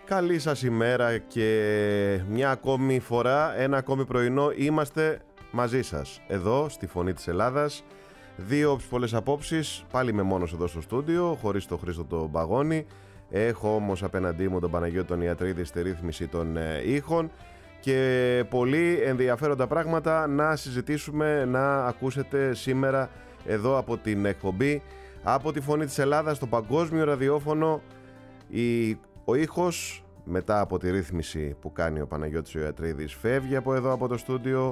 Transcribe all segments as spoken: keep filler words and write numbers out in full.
Καλή σας ημέρα και μια ακόμη φορά, ένα ακόμη πρωινό είμαστε μαζί σας. Εδώ στη Φωνή της Ελλάδας, δύο πολλές απόψεις, πάλι είμαι μόνος εδώ στο στούντιο, χωρίς τον Χρήστο τον Παγώνη. Έχω όμως απέναντί μου τον Παναγιώτη τον Ιατρίδη στη ρύθμιση των ε, ήχων και πολύ ενδιαφέροντα πράγματα να συζητήσουμε, να ακούσετε σήμερα εδώ από την εκπομπή, από τη Φωνή της Ελλάδας, στο παγκόσμιο ραδιόφωνο. Η, ο ήχος, μετά από τη ρύθμιση που κάνει ο Παναγιώτης ο Ιατρίδης, φεύγει από εδώ από το στούντιο,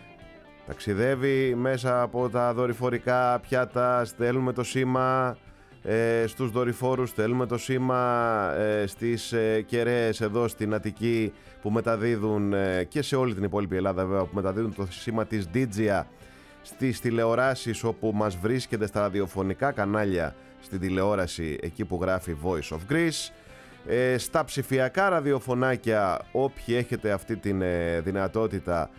ταξιδεύει μέσα από τα δορυφορικά πιάτα, στέλνουμε το σήμα ε, στους δορυφόρους, στέλνουμε το σήμα ε, στις ε, κεραίες εδώ στην Αττική που μεταδίδουν ε, και σε όλη την υπόλοιπη Ελλάδα βέβαια, που μεταδίδουν το σήμα της Ντίτζια στις τηλεοράσεις όπου μας βρίσκεται, στα ραδιοφωνικά κανάλια στην τηλεόραση εκεί που γράφει Voice of Greece, ε, στα ψηφιακά ραδιοφωνάκια όποιοι έχετε αυτή την ε, δυνατότητα,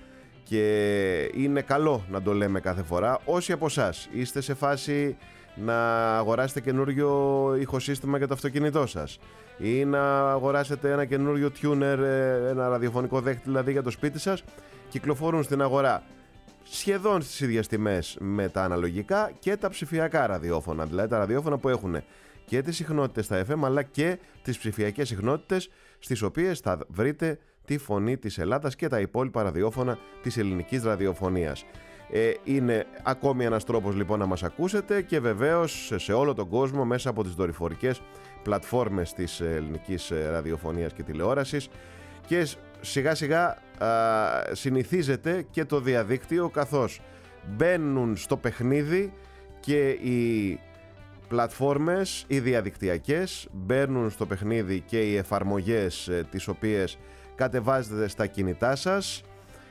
και είναι καλό να το λέμε κάθε φορά. Όσοι από εσάς είστε σε φάση να αγοράσετε καινούριο ηχοσύστημα για το αυτοκίνητό σας ή να αγοράσετε ένα καινούριο tuner, ένα ραδιοφωνικό δέχτη δηλαδή για το σπίτι σας, κυκλοφορούν στην αγορά σχεδόν στις ίδιες τιμές με τα αναλογικά και τα ψηφιακά ραδιόφωνα, δηλαδή τα ραδιόφωνα που έχουν και τις συχνότητες στα εφ εμ αλλά και τις ψηφιακές συχνότητες, στις οποίες θα βρείτε τη Φωνή της Ελλάδας και τα υπόλοιπα ραδιόφωνα της ελληνικής ραδιοφωνίας. Ε, είναι ακόμη ένας τρόπος λοιπόν να μας ακούσετε, και βεβαίως σε όλο τον κόσμο μέσα από τις δορυφορικές πλατφόρμες της ελληνικής ραδιοφωνίας και τηλεόρασης, και σιγά σιγά α, συνηθίζεται και το διαδίκτυο, καθώς μπαίνουν στο παιχνίδι και οι πλατφόρμες, οι διαδικτυακές, μπαίνουν στο παιχνίδι και οι εφαρμογές ε, τις οποίες κατεβάζετε στα κινητά σας.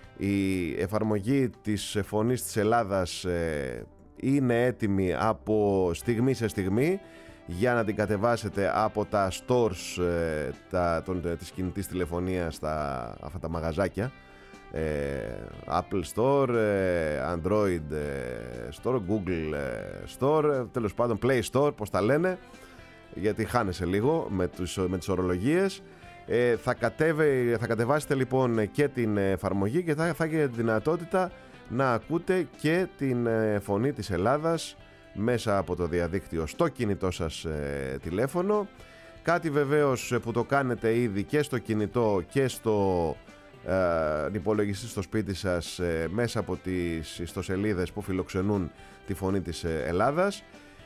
Η εφαρμογή της Φωνής της Ελλάδας ε, είναι έτοιμη από στιγμή σε στιγμή για να την κατεβάσετε από τα stores ε, τα, τον, της κινητής τηλεφωνίας, τα, αυτά τα μαγαζάκια, ε, Apple Store, ε, Android ε, Store, Google ε, Store, ε, τέλος πάντων Play Store, πώς τα λένε, γιατί χάνεσαι λίγο με, τους, με τις ορολογίες. Ε, θα, κατέβε, θα κατεβάσετε λοιπόν και την εφαρμογή και θα, θα έχετε τη δυνατότητα να ακούτε και την ε, Φωνή της Ελλάδας μέσα από το διαδίκτυο στο κινητό σας ε, τηλέφωνο. Κάτι βεβαίως που το κάνετε ήδη και στο κινητό και στο ε, υπολογιστή στο σπίτι σας ε, μέσα από τις ιστοσελίδες που φιλοξενούν τη Φωνή της Ελλάδας.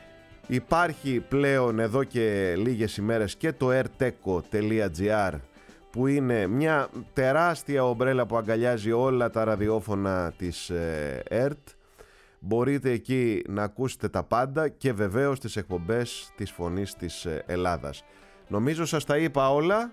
Υπάρχει πλέον εδώ και λίγες ημέρες και το airteco τελεία gr, που είναι μια τεράστια ομπρέλα που αγκαλιάζει όλα τα ραδιόφωνα της ΕΡΤ. Μπορείτε εκεί να ακούσετε τα πάντα και βεβαίως τις εκπομπές της Φωνής της Ελλάδας. Νομίζω σας τα είπα όλα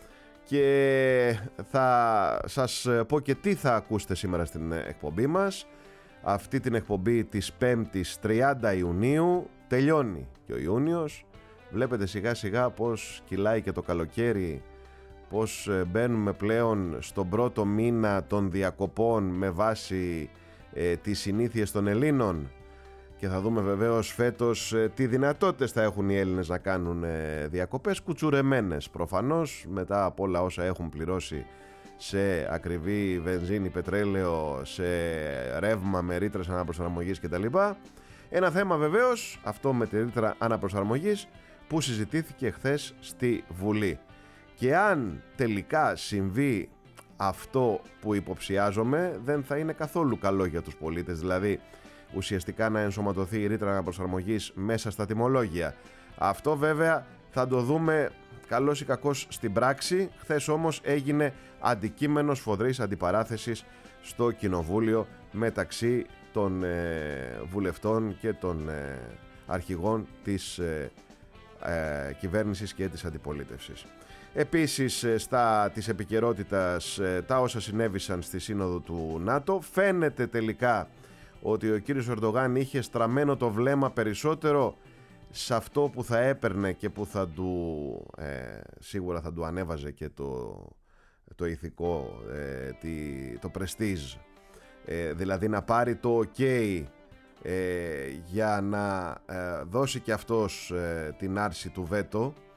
και θα σας πω και τι θα ακούσετε σήμερα στην εκπομπή μας. Αυτή την εκπομπή της πέμπτης τριάντα Ιουνίου, τελειώνει και ο Ιούνιος. Βλέπετε σιγά σιγά πως κυλάει και το καλοκαίρι, πως μπαίνουμε πλέον στον πρώτο μήνα των διακοπών με βάση ε, τις συνήθειες των Ελλήνων, και θα δούμε βεβαίως φέτος ε, τι δυνατότητες θα έχουν οι Έλληνες να κάνουν ε, διακοπές, κουτσουρεμένες προφανώς μετά από όλα όσα έχουν πληρώσει σε ακριβή βενζίνη, πετρέλαιο, σε ρεύμα με ρήτρες αναπροσαρμογής κτλ. Ένα θέμα βεβαίως αυτό με τη ρήτρα αναπροσαρμογής που συζητήθηκε χθες στη Βουλή, και αν τελικά συμβεί αυτό που υποψιάζομαι, δεν θα είναι καθόλου καλό για τους πολίτες, δηλαδή ουσιαστικά να ενσωματωθεί η ρήτρα αναπροσαρμογής μέσα στα τιμολόγια. Αυτό βέβαια θα το δούμε καλώς ή κακώς στην πράξη. Χθες όμως έγινε αντικείμενο σφοδρής αντιπαράθεσης στο Κοινοβούλιο μεταξύ των ε, βουλευτών και των ε, αρχηγών της ε, ε, κυβέρνησης και της αντιπολίτευσης. Επίσης στα της επικαιρότητας ε, τα όσα συνέβησαν στη Σύνοδο του ΝΑΤΟ. Φαίνεται τελικά ότι ο κύριος Ερντογάν είχε στραμμένο το βλέμμα περισσότερο σε αυτό που θα έπαιρνε και που θα του ε, σίγουρα θα του ανέβαζε και το, το ηθικό, ε, τη, το prestige, ε, δηλαδή να πάρει το ok ε, για να ε, δώσει και αυτός ε, την άρση του βέτο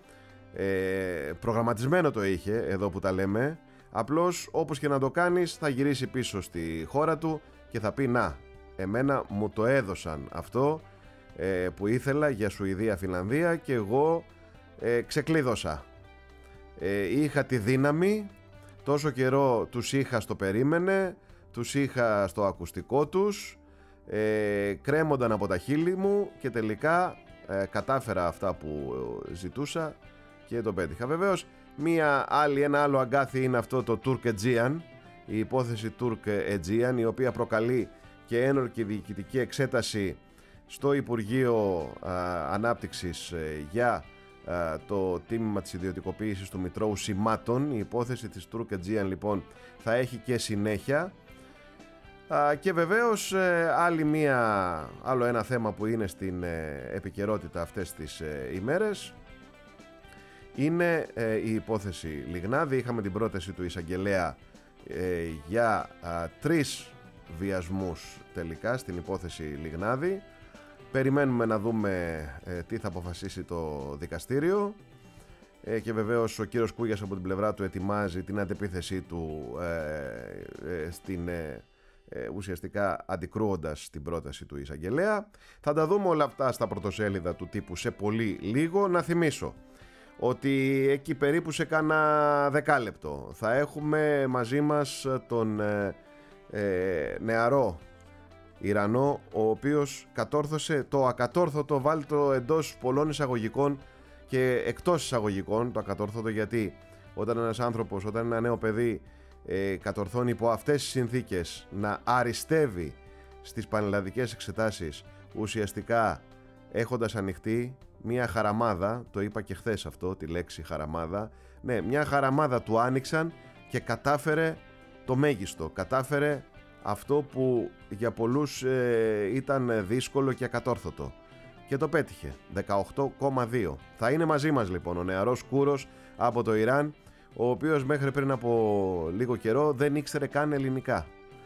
ε, προγραμματισμένο το είχε εδώ που τα λέμε. Απλώς όπως και να το κάνεις θα γυρίσει πίσω στη χώρα του και θα πει να, εμένα μου το έδωσαν αυτό ε, που ήθελα για Σουηδία, Φινλανδία και εγώ ε, ξεκλείδωσα. Ε, είχα τη δύναμη, τόσο καιρό τους είχα στο περίμενε, τους είχα στο ακουστικό τους, ε, κρέμονταν από τα χείλη μου και τελικά ε, κατάφερα αυτά που ζητούσα και το πέτυχα. Βεβαίως μία άλλη, ένα άλλο αγκάθι είναι αυτό το Turk Aegean, η υπόθεση Turk Aegean, η οποία προκαλεί και ένορκη διοικητική εξέταση στο Υπουργείο α, Ανάπτυξης ε, για α, το τίμημα της ιδιωτικοποίησης του Μητρώου Σημάτων. Η υπόθεση της Turk Aegean λοιπόν θα έχει και συνέχεια. Α, και βεβαίως ε, άλλη μία, άλλο ένα θέμα που είναι στην ε, επικαιρότητα αυτές τις ε, ημέρες είναι ε, η υπόθεση Λιγνάδη. Είχαμε την πρόταση του εισαγγελέα ε, για α, τρεις βιασμούς τελικά στην υπόθεση Λιγνάδη. Περιμένουμε να δούμε ε, τι θα αποφασίσει το δικαστήριο ε, και βεβαίως ο κύριος Κούγιας από την πλευρά του ετοιμάζει την αντεπίθεσή του ε, ε, στην, ε, ε, ουσιαστικά αντικρούοντας την πρόταση του εισαγγελέα. Θα τα δούμε όλα αυτά στα πρωτοσέλιδα του τύπου σε πολύ λίγο. Να θυμίσω ότι εκεί περίπου σε κάνα δεκάλεπτο θα έχουμε μαζί μας τον ε, ε, νεαρό Ιρανό, ο οποίος κατόρθωσε το ακατόρθωτο, βάλει το εντός πολλών εισαγωγικών και εκτός εισαγωγικών το ακατόρθωτο, γιατί όταν ένας άνθρωπος, όταν ένα νέο παιδί ε, κατορθώνει υπό αυτές τις συνθήκες να αριστεύει στις πανελλαδικές εξετάσεις, ουσιαστικά έχοντας ανοιχτεί μια χαραμάδα, το είπα και χθες αυτό, τη λέξη χαραμάδα, ναι, μια χαραμάδα του άνοιξαν και κατάφερε το μέγιστο, κατάφερε αυτό που για πολλούς ε, ήταν δύσκολο και ακατόρθωτο και το πέτυχε. Δεκαοκτώ κόμμα δύο. Θα είναι μαζί μας λοιπόν ο νεαρός Κούρος από το Ιράν, ο οποίος μέχρι πριν από λίγο καιρό δεν ήξερε καν ελληνικά.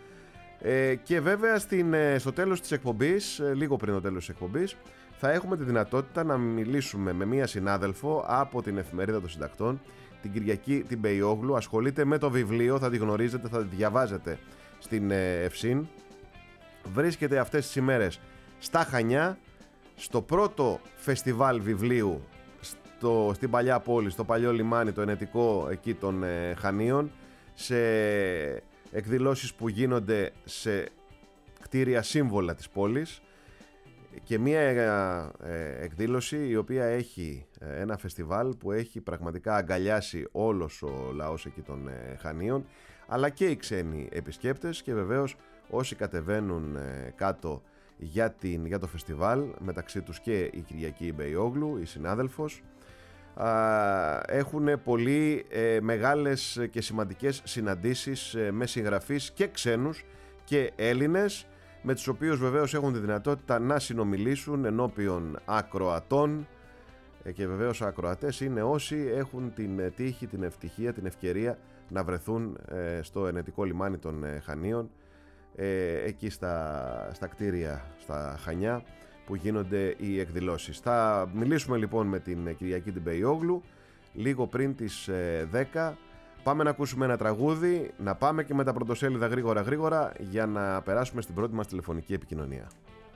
Ε, και βέβαια στην, στο τέλος της εκπομπής, λίγο πριν το τέλος της εκπομπής, θα έχουμε τη δυνατότητα να μιλήσουμε με μία συνάδελφο από την Εφημερίδα των Συντακτών, την Κυριακή την Μπεϊόγλου. Ασχολείται με το βιβλίο, θα τη γνωρίζετε, θα τη διαβάζετε στην Ευσύν. Βρίσκεται αυτές τις ημέρες στα Χανιά, στο πρώτο φεστιβάλ βιβλίου στο, στην παλιά πόλη, στο παλιό λιμάνι, το ενετικό εκεί των ε, Χανίων, σε εκδηλώσεις που γίνονται σε κτίρια σύμβολα της πόλης, και μια ε, εκδήλωση η οποία έχει ε, ένα φεστιβάλ που έχει πραγματικά αγκαλιάσει όλος ο λαός εκεί των ε, Χανίων, αλλά και οι ξένοι επισκέπτες και βεβαίως όσοι κατεβαίνουν ε, κάτω για, την, για το φεστιβάλ, μεταξύ τους και η Κυριακή Μπεϊόγλου, η συνάδελφος, α, έχουν πολύ ε, μεγάλες και σημαντικές συναντήσεις ε, με συγγραφείς και ξένους και Έλληνες, με τους οποίους βεβαίως έχουν τη δυνατότητα να συνομιλήσουν ενώπιον ακροατών, και βεβαίως οι ακροατές είναι όσοι έχουν την τύχη, την ευτυχία, την ευκαιρία να βρεθούν στο ενετικό λιμάνι των Χανίων, εκεί στα, στα κτίρια στα Χανιά που γίνονται οι εκδηλώσεις. Θα μιλήσουμε λοιπόν με την Κυριακή την Μπεϊόγλου λίγο πριν τις δέκα. Πάμε να ακούσουμε ένα τραγούδι, να πάμε και με τα πρωτοσέλιδα γρήγορα γρήγορα για να περάσουμε στην πρώτη μας τηλεφωνική επικοινωνία.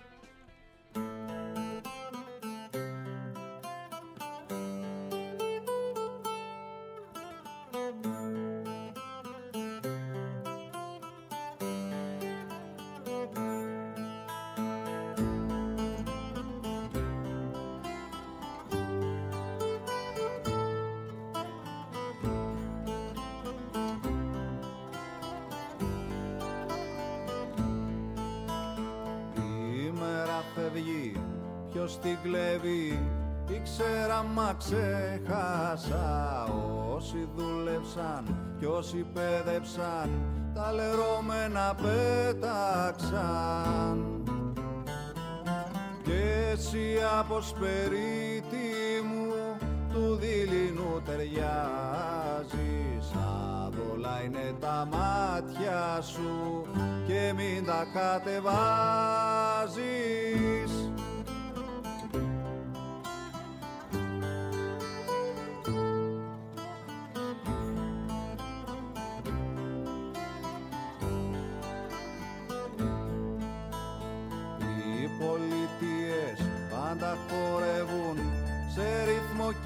Ποιος την κλέβει, ήξερα μα ξέχασα. Όσοι δούλεψαν κι όσοι πέδεψαν, τα λερώμενα πέταξαν. Κι εσύ από σπερίτη μου του δειλινού ταιριάζεις. Άδολα είναι τα μάτια σου και μην τα κατεβάζεις.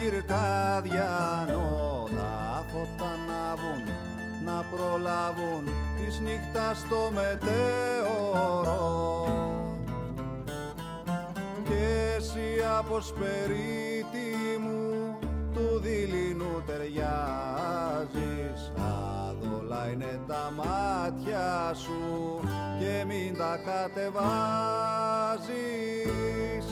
κυρκάδιανο, τα φώτα να βγουν, να προλάβουν της νύχτας στο μετέωρο. Και εσύ αποσπερίτη μου του δειλινού ταιριάζεις, άδολα είναι τα μάτια σου και μην τα κατεβάζεις.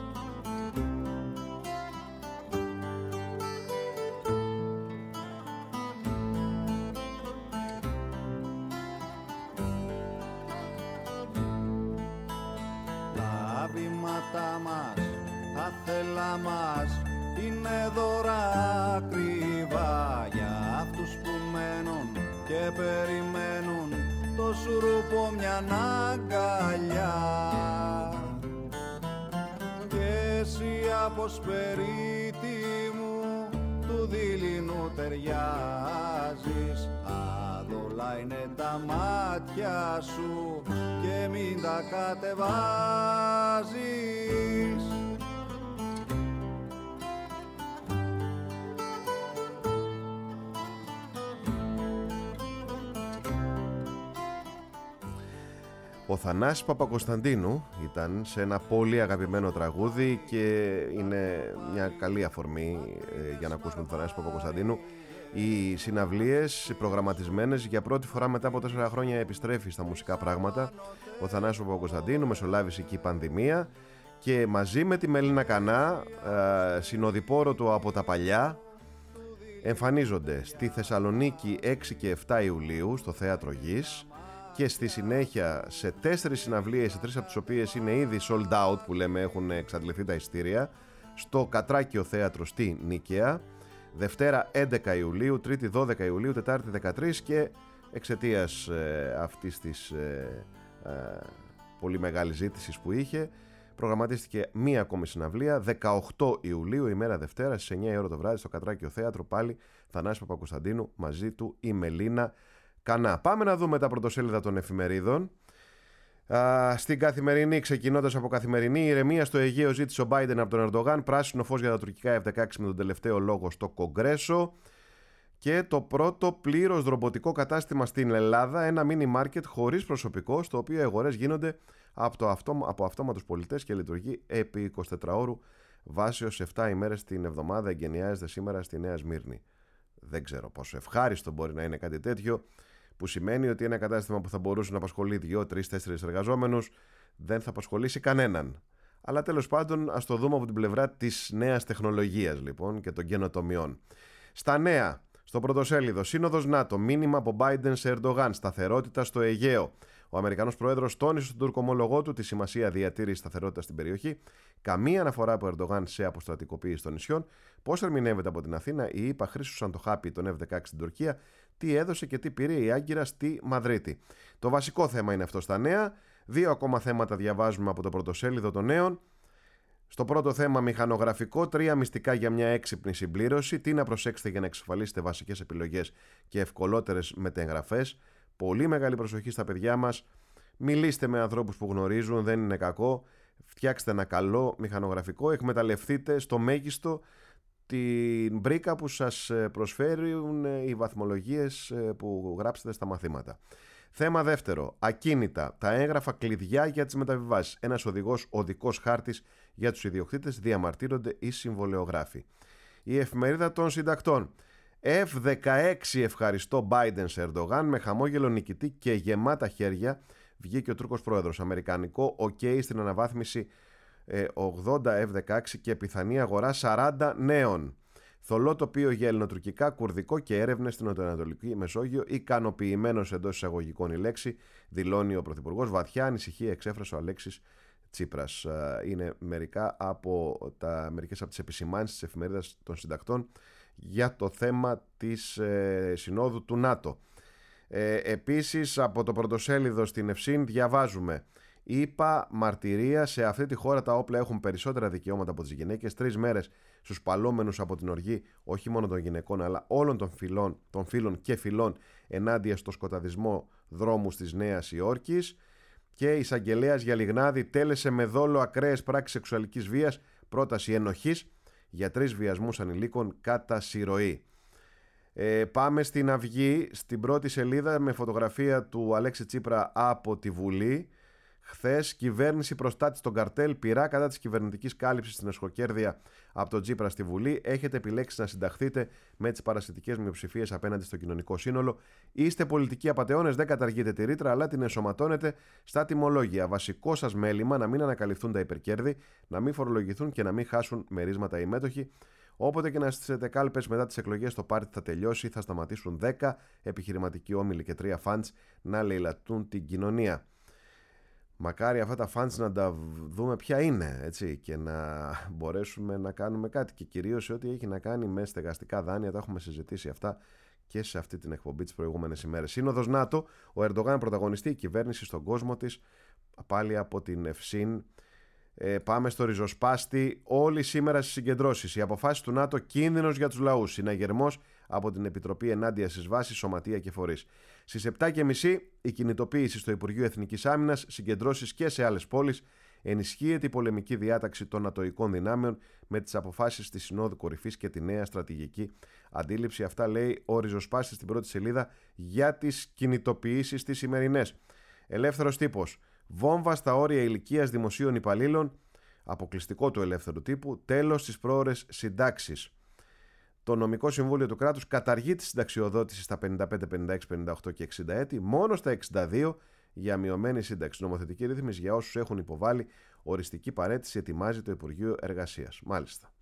Τα βήματα μας, τα θέλα μας είναι δώρα ακριβά για αυτούς που μένουν και περιμένουν το σουρούπο μιαν αγκαλιά. Και εσύ αποσπερίτη μου του δειλινού ταιριάζεις, άδολα είναι τα μάτια σου και μην τα κατεβάζεις. Ο Θανάσης Παπακοσταντίνου ήταν σε ένα πολύ αγαπημένο τραγούδι και είναι μια καλή αφορμή ε, για να ακούσουμε τον Θανάση Παπακοσταντίνου. Οι συναυλίες προγραμματισμένες, για πρώτη φορά μετά από τέσσερα χρόνια επιστρέφει στα μουσικά πράγματα ο Θανάσης Παπακοσταντίνου, μεσολάβησε εκεί η πανδημία και μαζί με τη Μελίνα Κανά, ε, συνοδοιπόρο του από τα παλιά, εμφανίζονται στη Θεσσαλονίκη έξι και επτά Ιουλίου στο Θέατρο Γης και στη συνέχεια σε τέσσερις συναυλίες, σε τρεις από τις οποίες είναι ήδη sold out, που λέμε, έχουν εξαντληθεί τα εισιτήρια, στο Κατράκιο Θέατρο στη Νίκαια, Δευτέρα έντεκα Ιουλίου, Τρίτη δώδεκα Ιουλίου, Τετάρτη δεκατρείς, και εξαιτίας ε, αυτής της ε, ε, πολύ μεγάλης ζήτησης που είχε, προγραμματίστηκε μία ακόμη συναυλία δεκαοκτώ Ιουλίου, ημέρα Δευτέρα, στις εννιά η ώρα το βράδυ, στο Κατράκιο Θέατρο, πάλι Θανάση Παπακοσταντίνου, μαζί του η Μελίνα Κανά. Πάμε να δούμε τα πρωτοσέλιδα των εφημερίδων. Α, στην Καθημερινή, ξεκινώντας από Καθημερινή, ηρεμία στο Αιγαίο ζήτησε ο Μπάιντεν από τον Ερντογάν, πράσινο φως για τα τουρκικά εφ δεκαέξι με τον τελευταίο λόγο στο Κογκρέσο. Και το πρώτο πλήρως ρομποτικό κατάστημα στην Ελλάδα, ένα μίνι μάρκετ χωρίς προσωπικό, στο οποίο οι αγορές γίνονται από, το αυτόμα, από αυτόματους πολιτές και λειτουργεί επί εικοσιτετράωρου βάσεως επτά ημέρες την εβδομάδα. Εγκαινιάζεται σήμερα στη Νέα Σμύρνη. Δεν ξέρω πόσο ευχάριστο μπορεί να είναι κάτι τέτοιο, που σημαίνει ότι ένα κατάστημα που θα μπορούσε να απασχολεί δύο, τρεις, τέσσερις εργαζόμενους δεν θα απασχολήσει κανέναν. Αλλά τέλος πάντων, ας το δούμε από την πλευρά της νέας τεχνολογίας λοιπόν και των καινοτομιών. Στα νέα, στο πρωτοσέλιδο, Σύνοδος ΝΑΤΟ, μήνυμα από Biden σε Ερντογάν, σταθερότητα στο Αιγαίο. Ο Αμερικανός Πρόεδρος τόνισε στον Τούρκο ομόλογό του τη σημασία διατήρησης σταθερότητας στην περιοχή. Καμία αναφορά από Ερντογάν σε αποστρατικοποίηση των νησιών. Πώς ερμηνεύεται από την Αθήνα, οι ΗΠΑ χρήσουσαν το χάπι των εφ δεκαέξι στην Τουρκία. Τι έδωσε και τι πήρε η Άγκυρα στη Μαδρίτη. Το βασικό θέμα είναι αυτό στα νέα. Δύο ακόμα θέματα διαβάζουμε από το πρωτοσέλιδο των νέων. Στο πρώτο θέμα, μηχανογραφικό, τρία μυστικά για μια έξυπνη συμπλήρωση. Τι να προσέξετε για να εξασφαλίσετε βασικές επιλογές και ευκολότερες μετεγγραφές. Πολύ μεγάλη προσοχή στα παιδιά μας. Μιλήστε με ανθρώπους που γνωρίζουν, δεν είναι κακό. Φτιάξτε ένα καλό μηχανογραφικό. Εκμεταλλευτείτε στο μέγιστο την μπρίκα που σας προσφέρουν οι βαθμολογίες που γράψετε στα μαθήματα. Θέμα δεύτερο, ακίνητα, τα έγγραφα κλειδιά για τις μεταβιβάσεις. Ένας οδηγός, οδικός χάρτης για τους ιδιοκτήτες, διαμαρτύρονται οι συμβολεογράφοι. Η εφημερίδα των συντακτών. εφ δεκαέξι ευχαριστώ Biden σε Ερντογάν, με χαμόγελο νικητή και γεμάτα χέρια βγήκε ο Τούρκος πρόεδρος. Αμερικανικό OK στην αναβάθμιση ε, ογδόντα εφ δεκαέξι και πιθανή αγορά σαράντα νέων. Θολό τοπίο για ελληνοτουρκικά, κουρδικό και έρευνες στην Νοτιοανατολική Μεσόγειο. Ικανοποιημένος εντός εισαγωγικών η λέξη, δηλώνει ο Πρωθυπουργός. Βαθιά ανησυχία εξέφρασε ο Αλέξης Τσίπρας. Είναι μερικά από τα, μερικές από τις επισημάνσεις της εφημερίδας των συντακτών για το θέμα της ε, συνόδου του ΝΑΤΟ. Ε, επίσης από το πρωτοσέλιδο στην Ευσύν διαβάζουμε: είπα μαρτυρία, σε αυτή τη χώρα τα όπλα έχουν περισσότερα δικαιώματα από τις γυναίκες. Τρεις μέρες στους παλόμενους από την οργή όχι μόνο των γυναικών αλλά όλων των φυλών, των φίλων και φυλών ενάντια στο σκοταδισμό δρόμους της Νέας Υόρκης. Και η εισαγγελέας για Λιγνάδη τέλεσε με δόλο ακραίες πράξεις σεξουαλικής βίας, πρόταση ενοχής για τρεις βιασμούς ανηλίκων κατά συρροή. Ε, πάμε στην Αυγή, στην πρώτη σελίδα με φωτογραφία του Αλέξη Τσίπρα από τη Βουλή. Χθες, κυβέρνηση προστάτη στον καρτέλ, πειρά κατά της κυβερνητικής κάλυψης στην εσχοκέρδεια από τον Τσίπρα στη Βουλή. Έχετε επιλέξει να συνταχθείτε με τις παρασιτικές μειοψηφίες απέναντι στο κοινωνικό σύνολο. Είστε πολιτικοί απατεώνες, δεν καταργείτε τη ρήτρα, αλλά την ενσωματώνετε στα τιμολόγια. Βασικό σας μέλημα να μην ανακαλυφθούν τα υπερκέρδη, να μην φορολογηθούν και να μην χάσουν μερίσματα οι μέτοχοι. Όποτε και να στήσετε κάλπες μετά τις εκλογές, το πάρτι θα τελειώσει, θα σταματήσουν δέκα επιχειρηματικοί όμιλοι και τρία φαντς να λαιλατούν την κοινωνία. Μακάρι αυτά τα φαντς να τα δούμε ποια είναι, έτσι, και να μπορέσουμε να κάνουμε κάτι. Και κυρίως σε ό,τι έχει να κάνει με στεγαστικά δάνεια, τα έχουμε συζητήσει αυτά και σε αυτή την εκπομπή τις προηγούμενες ημέρες. Σύνοδος ΝΑΤΟ, ο Ερντογάν πρωταγωνιστεί, η κυβέρνηση στον κόσμο της, πάλι από την Ευσύν. Ε, πάμε στο ριζοσπάστη. Όλοι σήμερα στις συγκεντρώσεις. Οι αποφάσεις του ΝΑΤΟ κίνδυνος για τους λαούς. Συναγερμός από την Επιτροπή ενάντια στις βάσεις, σωματεία και φορείς. Στις επτά και μισή η κινητοποίηση στο Υπουργείο Εθνικής Άμυνας, συγκεντρώσεις και σε άλλες πόλεις. Ενισχύεται η πολεμική διάταξη των νατοικών δυνάμεων με τις αποφάσεις της Συνόδου Κορυφής και τη νέα στρατηγική αντίληψη. Αυτά λέει ο ριζοσπάστης στην πρώτη σελίδα για τις κινητοποιήσεις τις σημερινές. Ελεύθερος τύπος. Βόμβα στα όρια ηλικίας δημοσίων υπαλλήλων, αποκλειστικό του ελεύθερου τύπου, τέλος στις πρόωρες συντάξεις. Το Νομικό Συμβούλιο του Κράτους καταργεί τη συνταξιοδότηση στα πενήντα πέντε, πενήντα έξι, πενήντα οκτώ και εξήντα έτη, μόνο στα εξήντα δύο για μειωμένη σύνταξη. Νομοθετική ρύθμιση για όσους έχουν υποβάλει οριστική παραίτηση ετοιμάζει το Υπουργείο Εργασίας. Μάλιστα.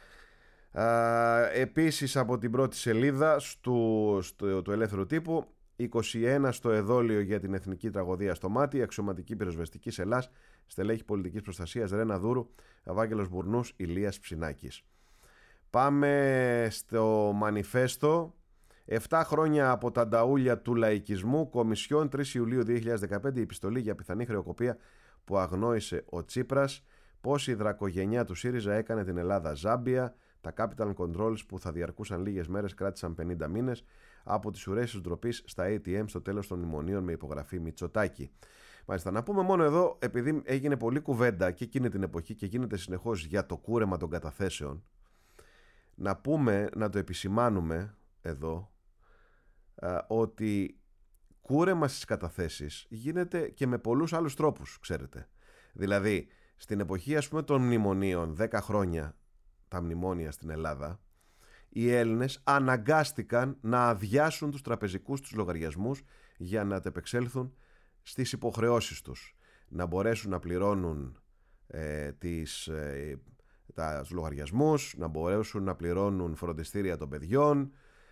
Α, επίσης από την πρώτη σελίδα στο, στο, του ελεύθερου τύπου, είκοσι ένα στο εδόλιο για την εθνική τραγωδία στο μάτι, αξιωματική πυροσβεστική Ελλάς, στελέχη πολιτικής προστασίας Ρένα Δούρου, Ευάγγελος Μπουρνούς, Ηλίας Ψινάκης. Πάμε στο μανιφέστο. Επτά χρόνια από τα νταούλια του λαϊκισμού, Κομισιόν, τρεις Ιουλίου δύο χιλιάδες δεκαπέντε, η επιστολή για πιθανή χρεοκοπία που αγνόησε ο Τσίπρας, πώς η δρακογενιά του ΣΥΡΙΖΑ έκανε την Ελλάδα Ζάμπια, τα capital controls που θα διαρκούσαν λίγες μέρες κράτησαν πενήντα μήνες, από τις ουρές της ντροπής στα έι τι εμ στο τέλος των μνημονίων με υπογραφή Μητσοτάκη. Μάλιστα, να πούμε μόνο εδώ, επειδή έγινε πολλή κουβέντα και εκείνη την εποχή και γίνεται συνεχώς για το κούρεμα των καταθέσεων, να πούμε, να το επισημάνουμε εδώ, α, ότι κούρεμα στις καταθέσεις γίνεται και με πολλούς άλλους τρόπους, ξέρετε. Δηλαδή, στην εποχή, ας πούμε, των μνημονίων, δέκα χρόνια τα μνημόνια στην Ελλάδα, οι Έλληνες αναγκάστηκαν να αδειάσουν τους τραπεζικούς τους λογαριασμούς για να αντεπεξέλθουν στις υποχρεώσεις τους. Να μπορέσουν να πληρώνουν ε, τις, ε, τα, τους λογαριασμούς, να μπορέσουν να πληρώνουν φροντιστήρια των παιδιών,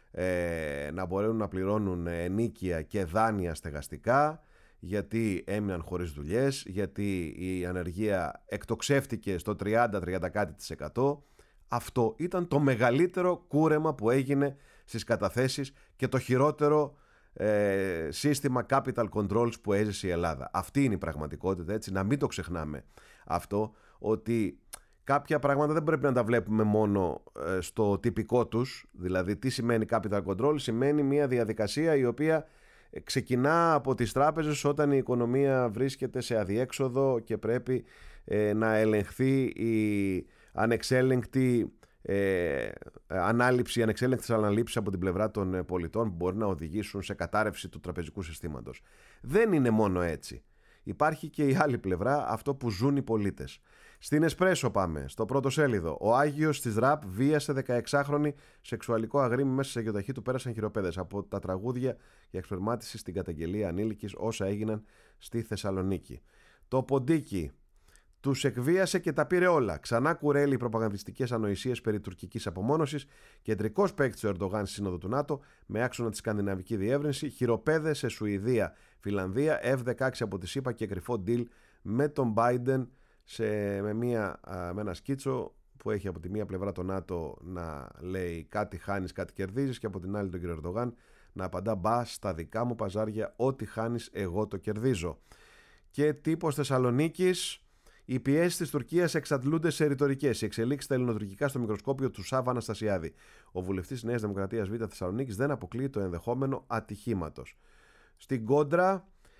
ε, να μπορέσουν να πληρώνουν ενίκεια και δάνεια στεγαστικά, γιατί έμειναν χωρίς δουλειές, γιατί η ανεργία εκτοξεύτηκε στο τριάντα με τριάντα κάτι της εκατό. Αυτό ήταν το μεγαλύτερο κούρεμα που έγινε στις καταθέσεις και το χειρότερο ε, σύστημα capital controls που έζησε η Ελλάδα. Αυτή είναι η πραγματικότητα, έτσι, να μην το ξεχνάμε αυτό, ότι κάποια πράγματα δεν πρέπει να τα βλέπουμε μόνο ε, στο τυπικό τους. Δηλαδή, τι σημαίνει capital control? Σημαίνει μια διαδικασία η οποία ξεκινά από τις τράπεζες όταν η οικονομία βρίσκεται σε αδιέξοδο και πρέπει ε, να ελεγχθεί η ανεξέλεγκτη ε, ανάληψη, ανεξέλεγκτες αναλήψεις από την πλευρά των πολιτών που μπορεί να οδηγήσουν σε κατάρρευση του τραπεζικού συστήματος. Δεν είναι μόνο έτσι. Υπάρχει και η άλλη πλευρά, αυτό που ζουν οι πολίτες. Στην Εσπρέσο πάμε, στο πρώτο σέλιδο. Ο Άγιος της ΡΑΠ βίασε δεκαεξάχρονη, σεξουαλικό αγρίμι μέσα σε γεωταχή του πέρασαν χειροπέδες. Από τα τραγούδια για εξπερμάτιση στην καταγγελία ανήλικης, όσα έγιναν στη Θεσσαλονίκη. Το ποντίκι τους εκβίασε και τα πήρε όλα. Ξανά κουρέλει οι προπαγανδιστικές ανοησίες περί τουρκικής απομόνωσης. Κεντρικός παίκτης ο Ερντογάν στη Σύνοδο του ΝΑΤΟ με άξονα τη σκανδιναβική διεύρυνση. Χειροπέδες σε Σουηδία, Φιλανδία, εφ δεκαέξι από τη ΣΥΠΑ και κρυφό deal με τον Biden σε, με, μια, με ένα σκίτσο που έχει από τη μία πλευρά το ΝΑΤΟ να λέει κάτι χάνεις, κάτι κερδίζεις, και από την άλλη τον κύριο Ερντογάν να απαντά μπα στα δικά μου παζάρια, ό,τι χάνεις εγώ το κερδίζω. Και τύπος Θεσσαλονίκης. Οι πιέσεις της Τουρκίας εξαντλούνται σε ρητορικές. Οι εξελίξεις στα ελληνοτουρκικά στο μικροσκόπιο του Σάββα Αναστασιάδη. Ο βουλευτής Νέας Δημοκρατίας Β Θεσσαλονίκης δεν αποκλείει το ενδεχόμενο ατυχήματος. Στην κόντρα,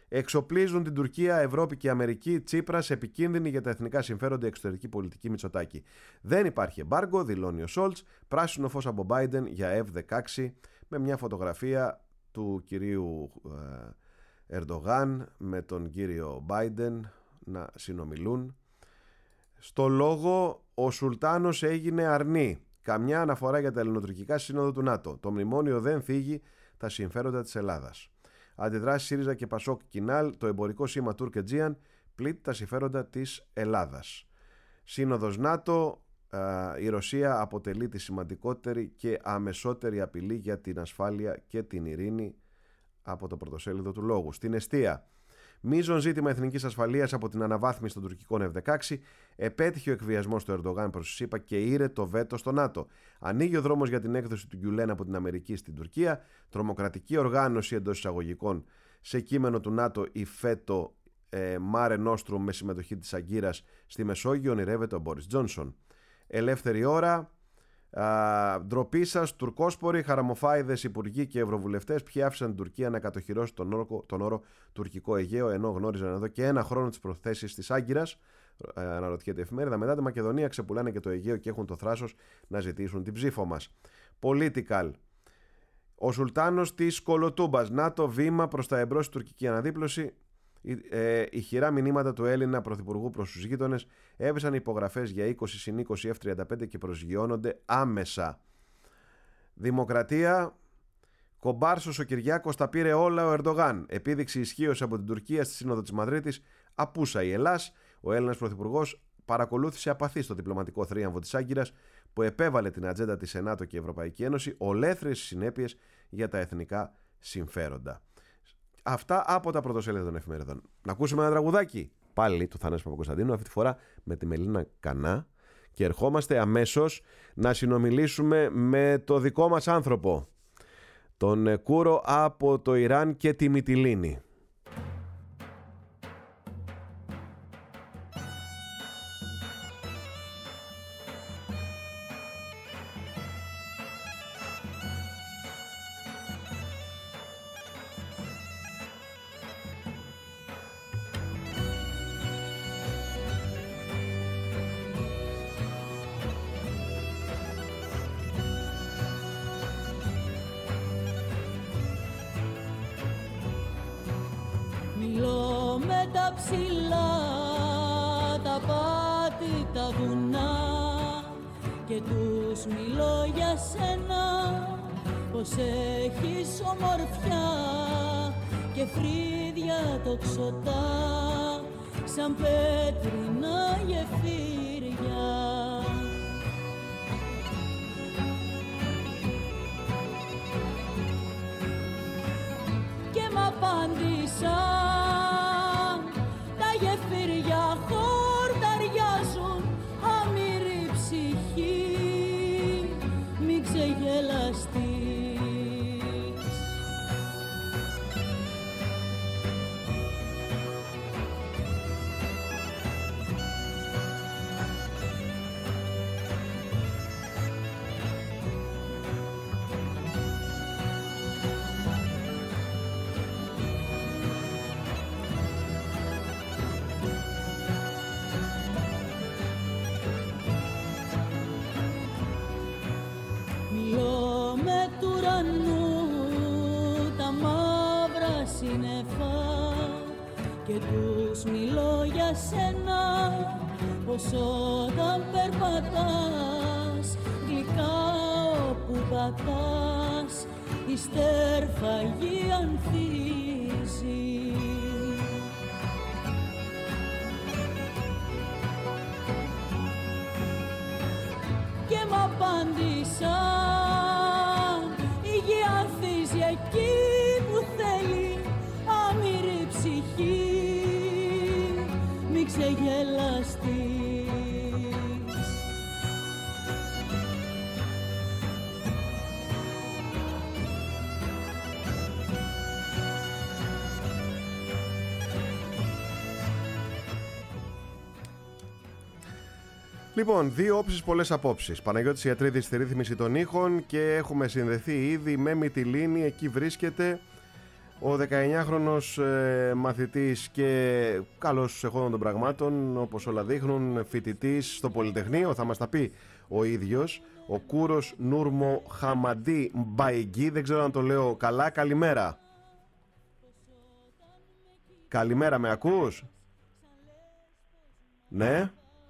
Εξοπλίζουν την Τουρκία, Ευρώπη και Αμερική. Τσίπρας επικίνδυνη για τα εθνικά συμφέροντα εξωτερική πολιτική Μητσοτάκη. Δεν υπάρχει εμπάργκο, δηλώνει ο Σόλτς. Πράσινο φως από Biden για εφ δεκαέξι με μια φωτογραφία του κυρίου Ερντογάν με τον κύριο Biden να συνομιλούν. Στο λόγο ο Σουλτάνος έγινε αρνή. Καμιά αναφορά για τα ελληνοτουρκικά σύνοδο του ΝΑΤΟ. Το μνημόνιο δεν θίγει τα συμφέροντα της Ελλάδας. Αντιδράσει ΣΥΡΙΖΑ και ΠΑΣΟΚ Κινάλ. Το εμπορικό σήμα Τουρκετζίαν πλήττει τα συμφέροντα της Ελλάδας. Σύνοδος ΝΑΤΟ. Η Ρωσία αποτελεί τη σημαντικότερη και αμεσότερη απειλή για την ασφάλεια και την ειρήνη, από το πρωτοσέλιδο του Λόγου. Στην εστία. Μείζον ζήτημα εθνικής ασφαλείας από την αναβάθμιση των τουρκικών εφ δεκαέξι. Επέτυχε ο εκβιασμός του Ερντογάν προς τη ΣΥΠΑ και ήρε το βέτο στο ΝΑΤΟ. Ανοίγει ο δρόμος για την έκδοση του Γκιουλέν από την Αμερική στην Τουρκία. Τρομοκρατική οργάνωση εντός εισαγωγικών σε κείμενο του ΝΑΤΟ η ΦΕΤΟ ε, Μάρε Νόστρουμ με συμμετοχή της Αγκύρας στη Μεσόγειο ονειρεύεται ο Μπόρις Τζόνσον. Ελεύθερη ώρα. Uh, ντροπή σας, τουρκόσποροι, χαραμοφάιδες υπουργοί και ευρωβουλευτές ποιοι άφησαν την Τουρκία να κατοχυρώσει τον όρο, τον όρο τουρκικό Αιγαίο, ενώ γνώριζαν εδώ και ένα χρόνο τις προθέσεις της Άγκυρας. Uh, αναρωτιέται η εφημερίδα. Μετά τη Μακεδονία ξεπουλάνε και το Αιγαίο και έχουν το θράσος να ζητήσουν την ψήφο μας. Political. Ο Σουλτάνος της Κολοτούμπας. ΝΑΤΟ βήμα προς τα εμπρός τουρκική αναδίπλωση. Ε, ηχηρά μηνύματα του Έλληνα πρωθυπουργού προς τους γείτονες έβησαν υπογραφές για είκοσι συν είκοσι εφ τριάντα πέντε και προσγειώνονται άμεσα. Δημοκρατία. Κομπάρσος ο Κυριάκος τα πήρε όλα ο Ερντογάν. Επίδειξη ισχύως από την Τουρκία στη Σύνοδο της Μαδρίτης. Απούσα η Ελλάς. Ο Έλληνας πρωθυπουργός παρακολούθησε απαθής το διπλωματικό θρίαμβο της Άγκυρας που επέβαλε την ατζέντα της ΕΝΑΤΟ και η Ευρωπαϊκή Ένωση, ολέθριες συνέπειες για τα εθνικά συμφέροντα. Αυτά από τα πρωτοσέλιδα των εφημερίδων. Να ακούσουμε ένα τραγουδάκι. Πάλι του Θανάση Παπακοσταντίνου, αυτή τη φορά με τη Μελίνα Κανά. Και ερχόμαστε αμέσως να συνομιλήσουμε με το δικό μας άνθρωπο, τον Κούρο από το Ιράν και τη Μυτιλήνη. Ψηλά τα πάτη τα βουνά και τους μιλώ για σένα πως έχεις ομορφιά και φρύδια τοξωτά σαν πέτρινα γεφύρια. Και μ' απάντησα χορταριάζουν αμυρή ψυχή, μην ξεγελαστείς. Και τους μιλώ για σένα πως όταν περπατάς γλυκά όπου πατάς η στέρφαγη ανθίζει. Και μ' απάντησαν η γη ανθίζει εκεί που θέλει αμυρή ψυχή, μην ξεγελαστείς. Λοιπόν, δύο όψεις, πολλές απόψεις. Παναγιώτης Ιατρίδης στη ρύθμιση των ήχων και έχουμε συνδεθεί ήδη με Μυτιλήνη, εκεί βρίσκεται. Ο δεκαεννιάχρονος ε, μαθητής και καλός εχόντων των πραγμάτων, όπως όλα δείχνουν, φοιτητής στο Πολυτεχνείο, θα μας τα πει ο ίδιος, ο Κούρος Νούρμο Χαμαντή Μπαϊγκή, δεν ξέρω αν το λέω καλά. Καλημέρα. Καλημέρα, με ακούς? Ναι.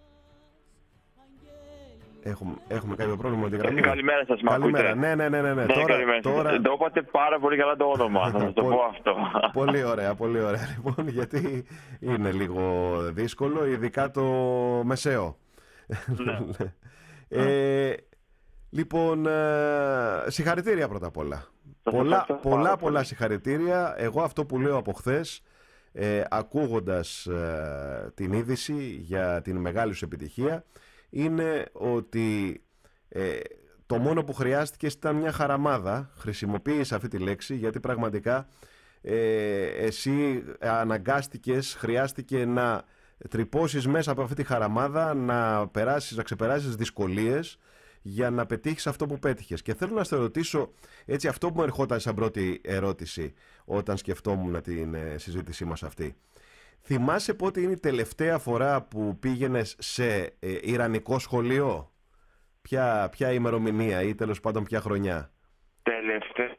Έχουμε, έχουμε κάποιο πρόβλημα με την γραμμή. Καλημέρα σας, Καλημέρα. Ναι, ναι, ναι, ναι, ναι. Ναι, τώρα, καλημέρα. τώρα... Το είπατε πάρα πολύ καλά το όνομα, θα σας το πω αυτό. Πολύ ωραία, πολύ ωραία. Λοιπόν, γιατί είναι λίγο δύσκολο, ειδικά το μεσαίο. Ναι. ε, λοιπόν, ε, συγχαρητήρια πρώτα απ' όλα. Πολλά, πολλά, πολλά συγχαρητήρια. Εγώ αυτό που λέω από χθες, ε, ακούγοντας ε, την είδηση για την μεγάλη σου επιτυχία, είναι ότι ε, το μόνο που χρειάστηκε ήταν μια χαραμάδα. Χρησιμοποίησα αυτή τη λέξη γιατί πραγματικά ε, εσύ αναγκάστηκες, χρειάστηκε να τρυπώσεις μέσα από αυτή τη χαραμάδα, να περάσεις, να ξεπεράσεις δυσκολίες για να πετύχεις αυτό που πέτυχες. Και θέλω να σε ρωτήσω, έτσι, αυτό που μου ερχόταν σαν πρώτη ερώτηση όταν σκεφτόμουν την ε, συζήτησή μας αυτή. Θυμάσαι πότε είναι η τελευταία φορά που πήγαινες σε ε, ιρανικό σχολείο? Ποια, ποια ημερομηνία ή τέλος πάντων ποια χρονιά? Τελευταίο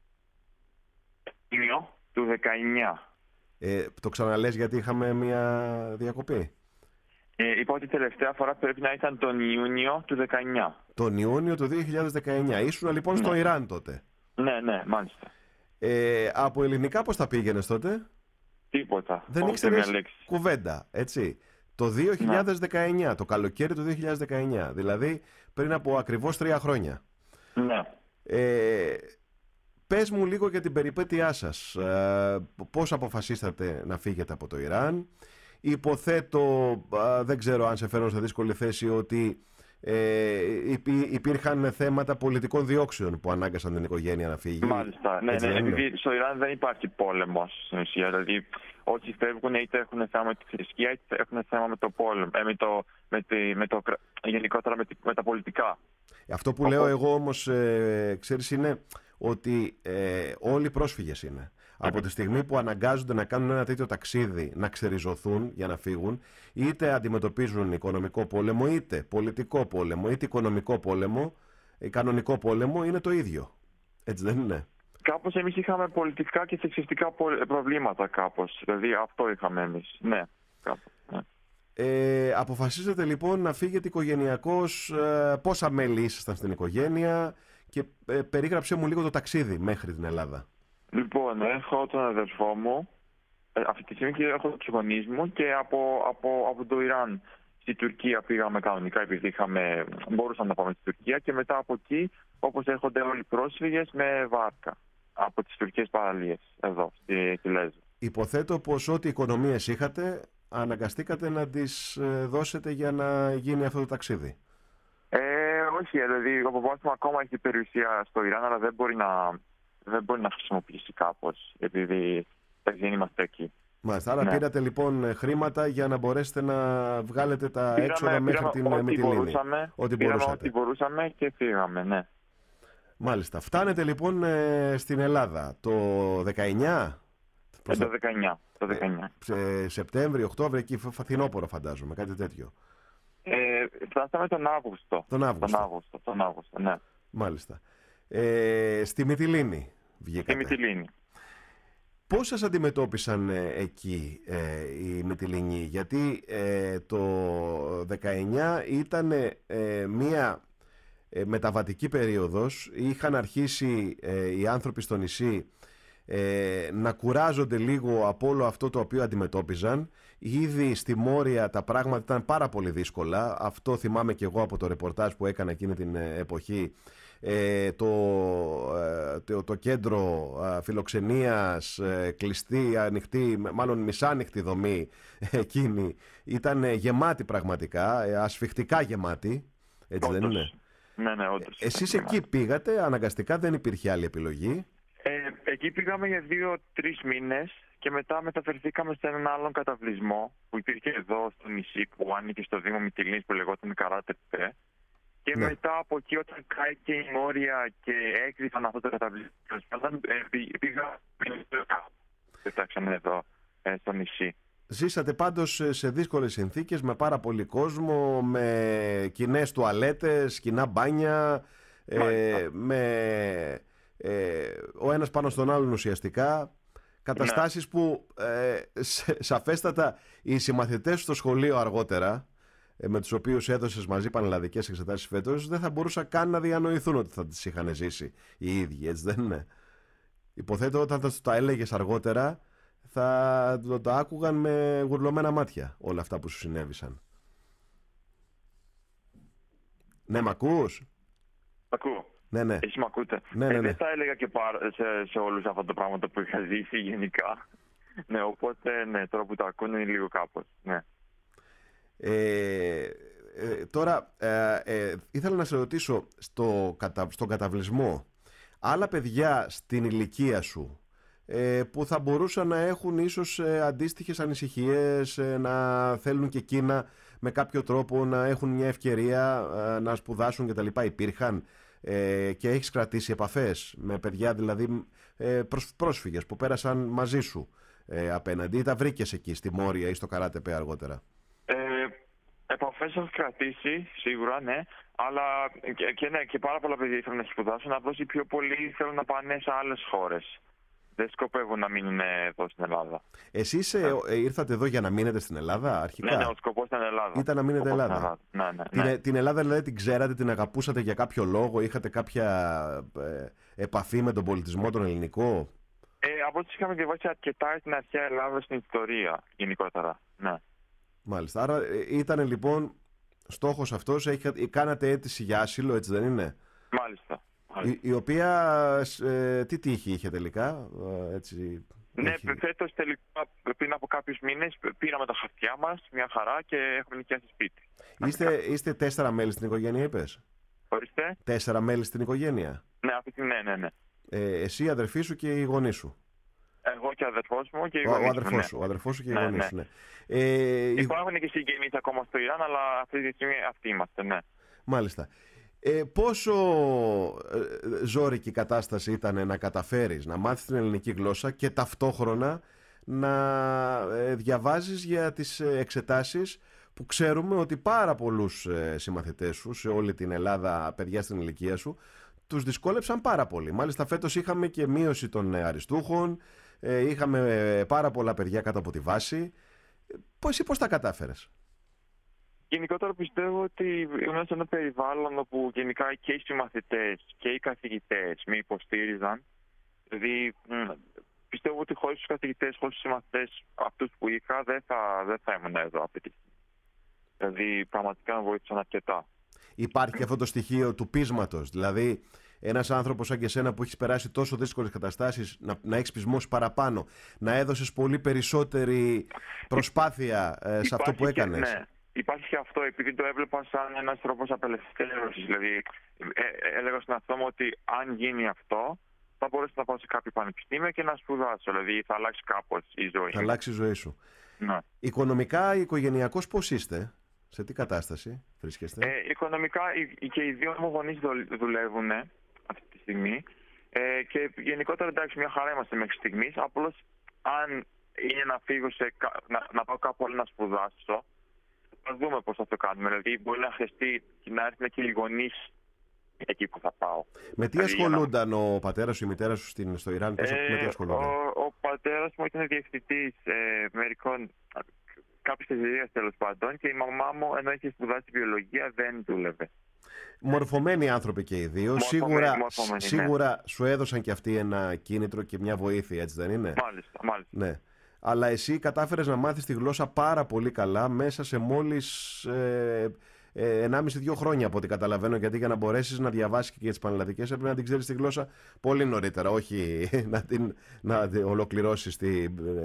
Ιούνιο του δεκαεννιά. Ε, το ξαναλες γιατί είχαμε μια διακοπή. Ε, είπα ότι η τελευταία φορά πρέπει να ήταν τον Ιούνιο του δεκαεννιά. Τον Ιούνιο του δύο χιλιάδες δεκαεννιά. Ήσουν λοιπόν ναι. στο Ιράν τότε. Ναι, ναι, μάλιστα. Ε, από ελληνικά πώς τα πήγαινες τότε? Τίποτα. Δεν ήξερες κουβέντα, έτσι. Το δύο χιλιάδες δεκαεννιά, ναι. Το καλοκαίρι του δύο χιλιάδες δεκαεννιά. Δηλαδή πριν από ακριβώς τρία χρόνια. Ναι. Ε, πες μου λίγο για την περιπέτειά σας. Ε, πώς αποφασίσατε να φύγετε από το Ιράν? Υποθέτω, ε, δεν ξέρω αν σε φέρνω σε δύσκολη θέση, ότι ε, υπή, υπήρχαν θέματα πολιτικών διώξεων που ανάγκασαν την οικογένεια να φύγει. Μάλιστα, ναι, ναι, επειδή στο Ιράν δεν υπάρχει πόλεμος στην ουσία. Δηλαδή όσοι φεύγουν είτε έχουν θέμα με τη θρησκεία είτε έχουν θέμα με το πόλεμο, ε, με το, με τη, με το, γενικότερα με, τη, με τα πολιτικά. Αυτό που λέω εγώ όμως, ε, ξέρεις, είναι ότι ε, όλοι πρόσφυγες είναι. Από τη στιγμή που αναγκάζονται να κάνουν ένα τέτοιο ταξίδι, να ξεριζωθούν για να φύγουν, είτε αντιμετωπίζουν οικονομικό πόλεμο, είτε πολιτικό πόλεμο, είτε οικονομικό πόλεμο, κανονικό πόλεμο, είναι το ίδιο. Έτσι δεν είναι? Κάπως εμείς είχαμε πολιτικά και σεξιστικά προβλήματα κάπως. Δηλαδή αυτό είχαμε εμείς. Ναι, κάπως. Ναι. Ε, αποφασίζετε λοιπόν να φύγετε οικογενειακώς. Ε, πόσα μέλη ήσασταν στην οικογένεια και ε, περίγραψέ μου λίγο το ταξίδι μέχρι την Ελλάδα. Λοιπόν, έχω τον αδερφό μου, ε, αυτή τη στιγμή έχω τους γονείς μου και από, από, από το Ιράν στη Τουρκία πήγαμε κανονικά επειδή είχαμε, μπορούσαμε να πάμε στη Τουρκία και μετά από εκεί, όπως έρχονται όλοι οι πρόσφυγες, με βάρκα από τις τουρκικές παραλίες εδώ στη, στη Λέζο. Υποθέτω πως ό,τι οικονομίες είχατε αναγκαστήκατε να τις δώσετε για να γίνει αυτό το ταξίδι. Ε, όχι, δηλαδή ο παπάς μου ακόμα έχει περιουσία στο Ιράν, αλλά δεν μπορεί να... δεν μπορεί να χρησιμοποιήσει κάπως, επειδή δεν είμαστε εκεί. Μάλιστα, άρα ναι. Πήρατε λοιπόν χρήματα για να μπορέσετε να βγάλετε τα πήραμε, έξοδα μέχρι την Μυτιλήνη. Μπορούσαμε, ό,τι πήραμε μπορούσατε. Ό,τι μπορούσαμε και φύγαμε, ναι. Μάλιστα. Φτάνετε λοιπόν στην Ελλάδα το δεκαεννιά. Ε, το δεκαεννιά. Το δεκαεννιά. Ε, Σεπτέμβριο, Οκτώβριο, εκεί φθινόπωρο φαντάζομαι, κάτι τέτοιο. Ε, φτάσαμε τον Αύγουστο. Τον Αύγουστο. Τον Αύγουστο, τον Αύγουστο, ναι. Μάλιστα. Ε, στη Μυτιλήνη βγήκατε. Στη Μυτιλήνη. Πώς σας αντιμετώπισαν ε, εκεί ε, οι Μυτιληνοί? Γιατί ε, το δεκαεννιά ήταν ε, μία ε, μεταβατική περίοδος. Είχαν αρχίσει ε, οι άνθρωποι στο νησί ε, να κουράζονται λίγο από όλο αυτό το οποίο αντιμετώπιζαν. Ήδη στη Μόρια τα πράγματα ήταν πάρα πολύ δύσκολα. Αυτό θυμάμαι και εγώ από το ρεπορτάζ που έκανα εκείνη την εποχή. Ε, το, ε, το, το κέντρο ε, φιλοξενίας, ε, κλειστή, ανοιχτή, μάλλον μισάνοιχτη δομή εκείνη, ήταν γεμάτη πραγματικά, ε, ασφιχτικά γεμάτη, έτσι όντως. Δεν είναι? Ναι, ναι, όντως. Ε, εσείς εκεί πήγατε, αναγκαστικά, δεν υπήρχε άλλη επιλογή? Ε, εκεί πήγαμε για δύο-τρεις μήνες και μετά μεταφερθήκαμε σε έναν άλλον καταβλισμό που υπήρχε εδώ στο νησί, που άνοιγε στο Δήμο Μυτιλήνης, που λεγόταν Καράτεπε. Και Ναι. μετά από εκεί, όταν κάηκε η Μόρια και έκλεισαν αυτό το καταβλητικό, πήγα πετάξαμε εδώ ε, στο νησί. Ζήσατε πάντως σε δύσκολες συνθήκες, με πάρα πολύ κόσμο, με κοινές τουαλέτες, κοινά μπάνια, ε, με ε, ο ένας πάνω στον άλλον ουσιαστικά. Καταστάσεις ναι. που ε, σαφέστατα οι συμμαθητές στο σχολείο αργότερα, ε, με τους οποίους έδωσες μαζί πανελλαδικές εξετάσεις φέτος, δεν θα μπορούσαν καν να διανοηθούν ότι θα τις είχαν ζήσει οι ίδιοι, έτσι δεν είναι? Υποθέτω όταν τα, τα έλεγες αργότερα θα το, το άκουγαν με γουρλωμένα μάτια όλα αυτά που σου συνέβησαν. Ναι, μ' ακούς? Ακούω. Ναι, ναι. Εσείς μ' ακούτε? Ναι, ναι, ναι. Ε, δεν θα έλεγα και πάρα, σε, σε όλους αυτά τα πράγματα που είχα ζήσει γενικά. Ναι, οπότε ναι, τώρα που το ακούνε είναι λίγο κάπως. Ναι. Ε, ε, τώρα ε, ε, ήθελα να σε ρωτήσω στο, κατα, στον καταβλισμό άλλα παιδιά στην ηλικία σου ε, που θα μπορούσαν να έχουν ίσως ε, αντίστοιχες ανησυχίες, ε, να θέλουν και εκείνα με κάποιο τρόπο να έχουν μια ευκαιρία ε, να σπουδάσουν κτλ. Υπήρχαν ε, και έχεις κρατήσει επαφές με παιδιά δηλαδή ε, προσ, πρόσφυγες που πέρασαν μαζί σου ε, απέναντι, ή τα βρήκες εκεί στη Μόρια ή στο Καράτεπε αργότερα? Ε, επαφές έχω κρατήσει, σίγουρα, ναι. Αλλά και, και, ναι, και πάρα πολλά παιδιά ήθελαν να σπουδάσουν. Απλώς οι πιο πολλοί θέλουν να πάνε σε άλλες χώρες. Δεν σκοπεύουν να μείνουν εδώ στην Ελλάδα. Εσείς ε, ε, ήρθατε εδώ για να μείνετε στην Ελλάδα αρχικά? Ναι, ναι, ο σκοπός ήταν Ελλάδα. Ήταν να μείνετε Ελλάδα. Ελλάδα. Ναι, ναι, ναι. Την, την Ελλάδα δηλαδή την ξέρατε, την αγαπούσατε για κάποιο λόγο? Είχατε κάποια ε, επαφή με τον πολιτισμό τον ελληνικό? Ε, από ό,τι είχαμε διαβάσει αρκετά στην αρχαία Ελλάδα στην ιστορία γενικότερα. Ναι. Μάλιστα. Άρα ε, ήταν λοιπόν στόχος αυτός, έχ, κάνατε αίτηση για άσυλο, έτσι δεν είναι? Μάλιστα. Η, η οποία ε, τι τύχη είχε τελικά? Ε, έτσι, ναι, έχει... φέτος τελικά πριν από κάποιους μήνες πήραμε τα χαρτιά μας, μια χαρά, και έχουμε νοικιάσει σπίτι. Είστε, είστε τέσσερα μέλη στην οικογένεια, είπες? Ορίστε. Τέσσερα μέλη στην οικογένεια? Ναι, αυτή τη ναι, ναι, ναι. Ε, εσύ, η αδερφή σου και οι γονείς σου? Εγώ και ο αδερφός μου και οι ο, γονείς ο αδερφός μου, σου, ναι. Ο αδερφός σου και οι ναι, γονείς ναι. σου, ναι. Ε, Υπάρχουν και συγγενείς ακόμα στο Ιράν, αλλά αυτή τη στιγμή αυτοί είμαστε, ναι. Μάλιστα. Ε, πόσο ε, ζώρικη κατάσταση ήταν να καταφέρεις να μάθεις την ελληνική γλώσσα και ταυτόχρονα να ε, διαβάζεις για τις εξετάσεις που ξέρουμε ότι πάρα πολλούς ε, συμμαθητές σου σε όλη την Ελλάδα, παιδιά στην ηλικία σου, τους δυσκόλεψαν πάρα πολύ. Μάλιστα φέτος είχαμε και μείωση των αριστούχων, ε, είχαμε πάρα πολλά παιδιά κάτω από τη βάση. Πώς, εσύ πώς τα κατάφερες? Γενικότερα πιστεύω ότι ήμουν σε ένα περιβάλλον όπου γενικά και οι συμμαθητές και οι καθηγητές με υποστήριζαν. Δηλαδή πιστεύω ότι χωρίς τους καθηγητές, χωρίς τους συμμαθητές αυτούς που είχα, δεν θα, δεν θα ήμουν εδώ αυτή τη στιγμή. Δηλαδή πραγματικά με βοήθησαν αρκετά. Υπάρχει και αυτό το στοιχείο του πείσματος, δηλαδή ένας άνθρωπος σαν και εσένα που έχεις περάσει τόσο δύσκολες καταστάσεις, να, να έχεις πεισμώσει παραπάνω, να έδωσες πολύ περισσότερη προσπάθεια ε, σε αυτό που έκανες. Ναι. Υπάρχει και αυτό, επειδή το έβλεπα σαν ένας τρόπος απελευθέρωσης. Δηλαδή, ε, ε, έλεγα στον εαυτό μου ότι αν γίνει αυτό, θα μπορέσω να πάω σε κάποιο πανεπιστήμιο και να σπουδάσω. Δηλαδή, θα αλλάξει κάπως η ζωή. Θα αλλάξει η ζωή σου. Ναι. Οικονομικά, οικογενειακώς πώς είστε? Σε τι κατάσταση βρίσκεστε? Ε, οικονομικά και οι δύο μου γονείς δουλεύουν αυτή τη στιγμή. Ε, και γενικότερα εντάξει, μια χαρά είμαστε μέχρι στιγμής. Απλώς αν είναι να φύγω, σε, να, να πάω κάπου άλλο να σπουδάσω, θα δούμε πώς θα το κάνουμε. Δηλαδή, μπορεί να χρειαστεί να έρθουν και οι γονείς εκεί που θα πάω. Με τι δηλαδή, ασχολούνταν να... ο πατέρας σου, η μητέρα σου στην, στο Ιράν, πώς, ε, με τι ασχολούνταν? Ο, ο πατέρας μου ήταν διευθυντής ε, μερικών κάποιες εταιρείες τέλος πάντων, και η μαμά μου, ενώ είχε σπουδάσει βιολογία, δεν δούλευε. Μορφωμένοι άνθρωποι και οι δύο. Μορφωμένοι, σίγουρα μορφωμένοι, σίγουρα ναι. Σου έδωσαν και αυτοί ένα κίνητρο και μια βοήθεια, έτσι δεν είναι? Μάλιστα, μάλιστα. Ναι. Αλλά εσύ κατάφερες να μάθεις τη γλώσσα πάρα πολύ καλά μέσα σε μόλις ε, ε, ενάμιση δύο χρόνια από ό,τι καταλαβαίνω, γιατί για να μπορέσεις να διαβάσεις και για τις πανελλαδικές έπρεπε να την ξέρεις τη γλώσσα πολύ νωρίτερα, όχι να, την, να την ολοκληρώσεις τη,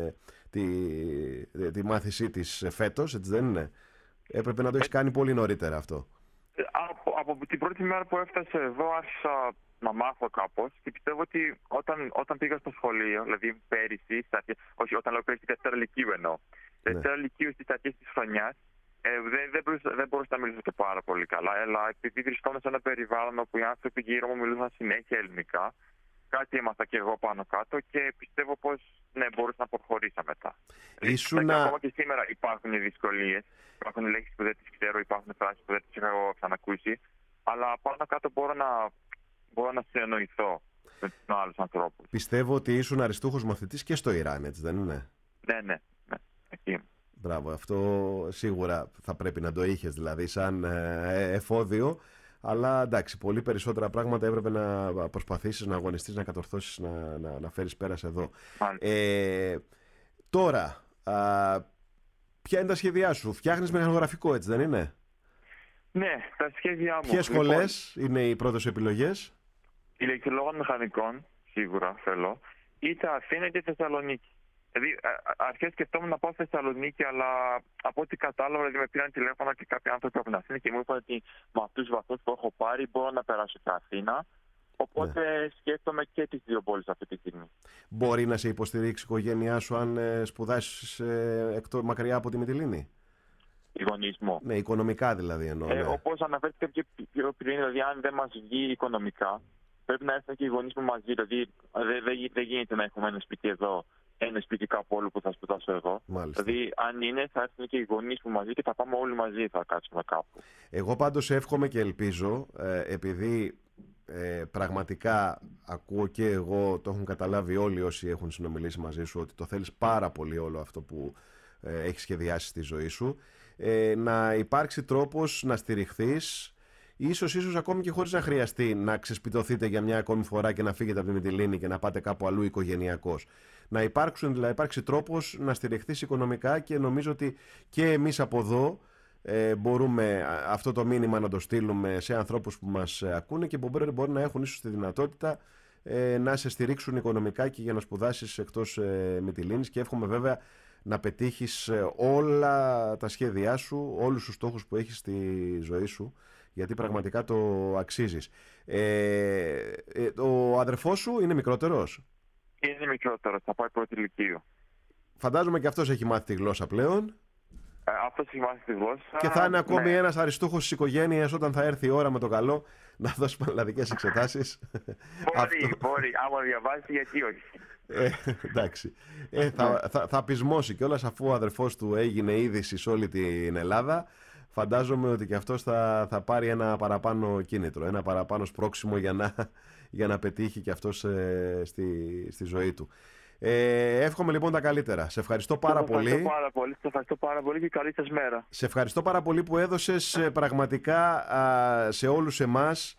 τη, τη, τη μάθησή της φέτος, έτσι δεν είναι? Έπρεπε να το έχεις κάνει πολύ νωρίτερα αυτό. Από, από την πρώτη μέρα που έφτασε εδώ άρχισα να μάθω κάπως, και πιστεύω ότι όταν, όταν πήγα στο σχολείο, δηλαδή πέρυσι, αρχές, όχι όταν λέω πέρυσι, Δευτέρα Λυκείου εννοώ, Δευτέρα Λυκείου στις αρχές της χρονιάς, Ε, δεν, δεν, μπορούσα, δεν μπορούσα να μιλήσω και πάρα πολύ καλά, αλλά επειδή βρισκόμουν σε ένα περιβάλλον όπου οι άνθρωποι γύρω μου μιλούσαν συνέχεια ελληνικά, κάτι έμαθα και εγώ πάνω κάτω και πιστεύω πως ναι, μπορούσα να προχωρήσω μετά. Ήσουν... Ακόμα και σήμερα υπάρχουν δυσκολίες, υπάρχουν λέξεις που δεν τις ξέρω, υπάρχουν φράσεις που δεν τις έχω ξανακούσει, αλλά πάνω κάτω μπορώ να, μπορώ να συνεννοηθώ με τους άλλους ανθρώπους. Πιστεύω ότι ήσουν αριστούχος μαθητής και στο Ιράν, έτσι δεν είναι? Ναι, ναι, ναι, εκεί. Μπράβο, αυτό σίγουρα θα πρέπει να το είχες, δηλαδή σαν ε, εφόδιο. Αλλά εντάξει, πολύ περισσότερα πράγματα έπρεπε να προσπαθήσεις, να αγωνιστείς, να κατορθώσεις, να, να, να φέρεις πέρας εδώ. Ε, τώρα, α, ποια είναι τα σχέδιά σου? Φτιάχνεις μηχανογραφικό, έτσι δεν είναι? Ναι, τα σχέδιά μου. Ποιες λοιπόν, σχολές είναι οι πρώτες επιλογές? Ηλεκτρολόγων μηχανικών, σίγουρα θέλω. Είτε Αθήνα είτε Θεσσαλονίκη. Δηλαδή, αρχές σκεφτόμουν να πάω στη Θεσσαλονίκη, αλλά από ό,τι κατάλαβα, δηλαδή με πήραν τηλέφωνο και κάποιοι άνθρωποι από την Αθήνα και μου είπαν ότι με αυτούς τους βαθμούς που έχω πάρει μπορώ να περάσω στην Αθήνα. Οπότε ναι, σκέφτομαι και τις δύο πόλεις αυτή τη στιγμή. Μπορεί να σε υποστηρίξει η οικογένειά σου αν ε, σπουδάσεις ε, εκτό, μακριά από τη Μυτιλήνη? Γονισμό. Ναι, οικονομικά δηλαδή εννοώ. Ε, ναι. Όπως αναφέρθηκε και πιο πριν, δηλαδή αν δεν μας βγει οικονομικά, πρέπει να έρθουν και οι γονείς μου μαζί. Δηλαδή δεν δε, δε γίνεται να έχουμε ένα σπίτι εδώ, ένα σπίτι κάπου όλου που θα σπουδάσω εγώ. Μάλιστα. Δηλαδή, αν είναι, θα έρθουν και οι γονείς μου μαζί και θα πάμε όλοι μαζί, θα κάτσουμε κάπου. Εγώ πάντως εύχομαι και ελπίζω, ε, επειδή ε, πραγματικά ακούω και εγώ, το έχουν καταλάβει όλοι όσοι έχουν συνομιλήσει μαζί σου, ότι το θέλεις πάρα πολύ όλο αυτό που ε, έχεις σχεδιάσει στη ζωή σου, ε, να υπάρξει τρόπος να στηριχθείς, ίσως, ίσως ακόμη και χωρίς να χρειαστεί να ξεσπιτωθείτε για μια ακόμη φορά και να φύγετε από τη Μυτιλήνη και να πάτε κάπου αλλού οικογενειακώς. Να υπάρξουν, δηλαδή, υπάρξει τρόπος να στηριχθείς οικονομικά και νομίζω ότι και εμείς από εδώ ε, μπορούμε αυτό το μήνυμα να το στείλουμε σε ανθρώπους που μας ακούνε και που μπορεί, μπορεί να έχουν ίσως τη δυνατότητα ε, να σε στηρίξουν οικονομικά και για να σπουδάσεις εκτός ε, Μυτιλήνης, και εύχομαι βέβαια να πετύχεις όλα τα σχέδιά σου, όλους τους στόχους που έχεις στη ζωή σου, γιατί πραγματικά το αξίζεις. Ε, ε, ο αδερφός σου είναι μικρότερος? Είναι μικρότερος, θα πάει πρώτη λυκείου. Φαντάζομαι και αυτός έχει μάθει τη γλώσσα πλέον. Ε, αυτός έχει μάθει τη γλώσσα. Και θα είναι ακόμη ναι. ένας αριστούχος της οικογένειας όταν θα έρθει η ώρα με το καλό να δώσει πανελλαδικές εξετάσεις. Μπορεί, Αυτό... μπορεί. Άμα διαβάσει, γιατί όχι. Ε, εντάξει. Ε, θα, θα, θα πεισμώσει κιόλας, αφού ο αδερφός του έγινε είδηση σε όλη την Ελλάδα. Φαντάζομαι ότι και αυτός θα, θα πάρει ένα παραπάνω κίνητρο, ένα παραπάνω σπρώξιμο για να, για να πετύχει και αυτός ε, στη, στη ζωή του. Ε, εύχομαι λοιπόν τα καλύτερα. Σε ευχαριστώ πάρα σε πολύ. Ευχαριστώ πάρα πολύ. Σε ευχαριστώ πάρα πολύ και καλή σας μέρα. Σε ευχαριστώ πάρα πολύ που έδωσες ε, πραγματικά α, σε όλους εμάς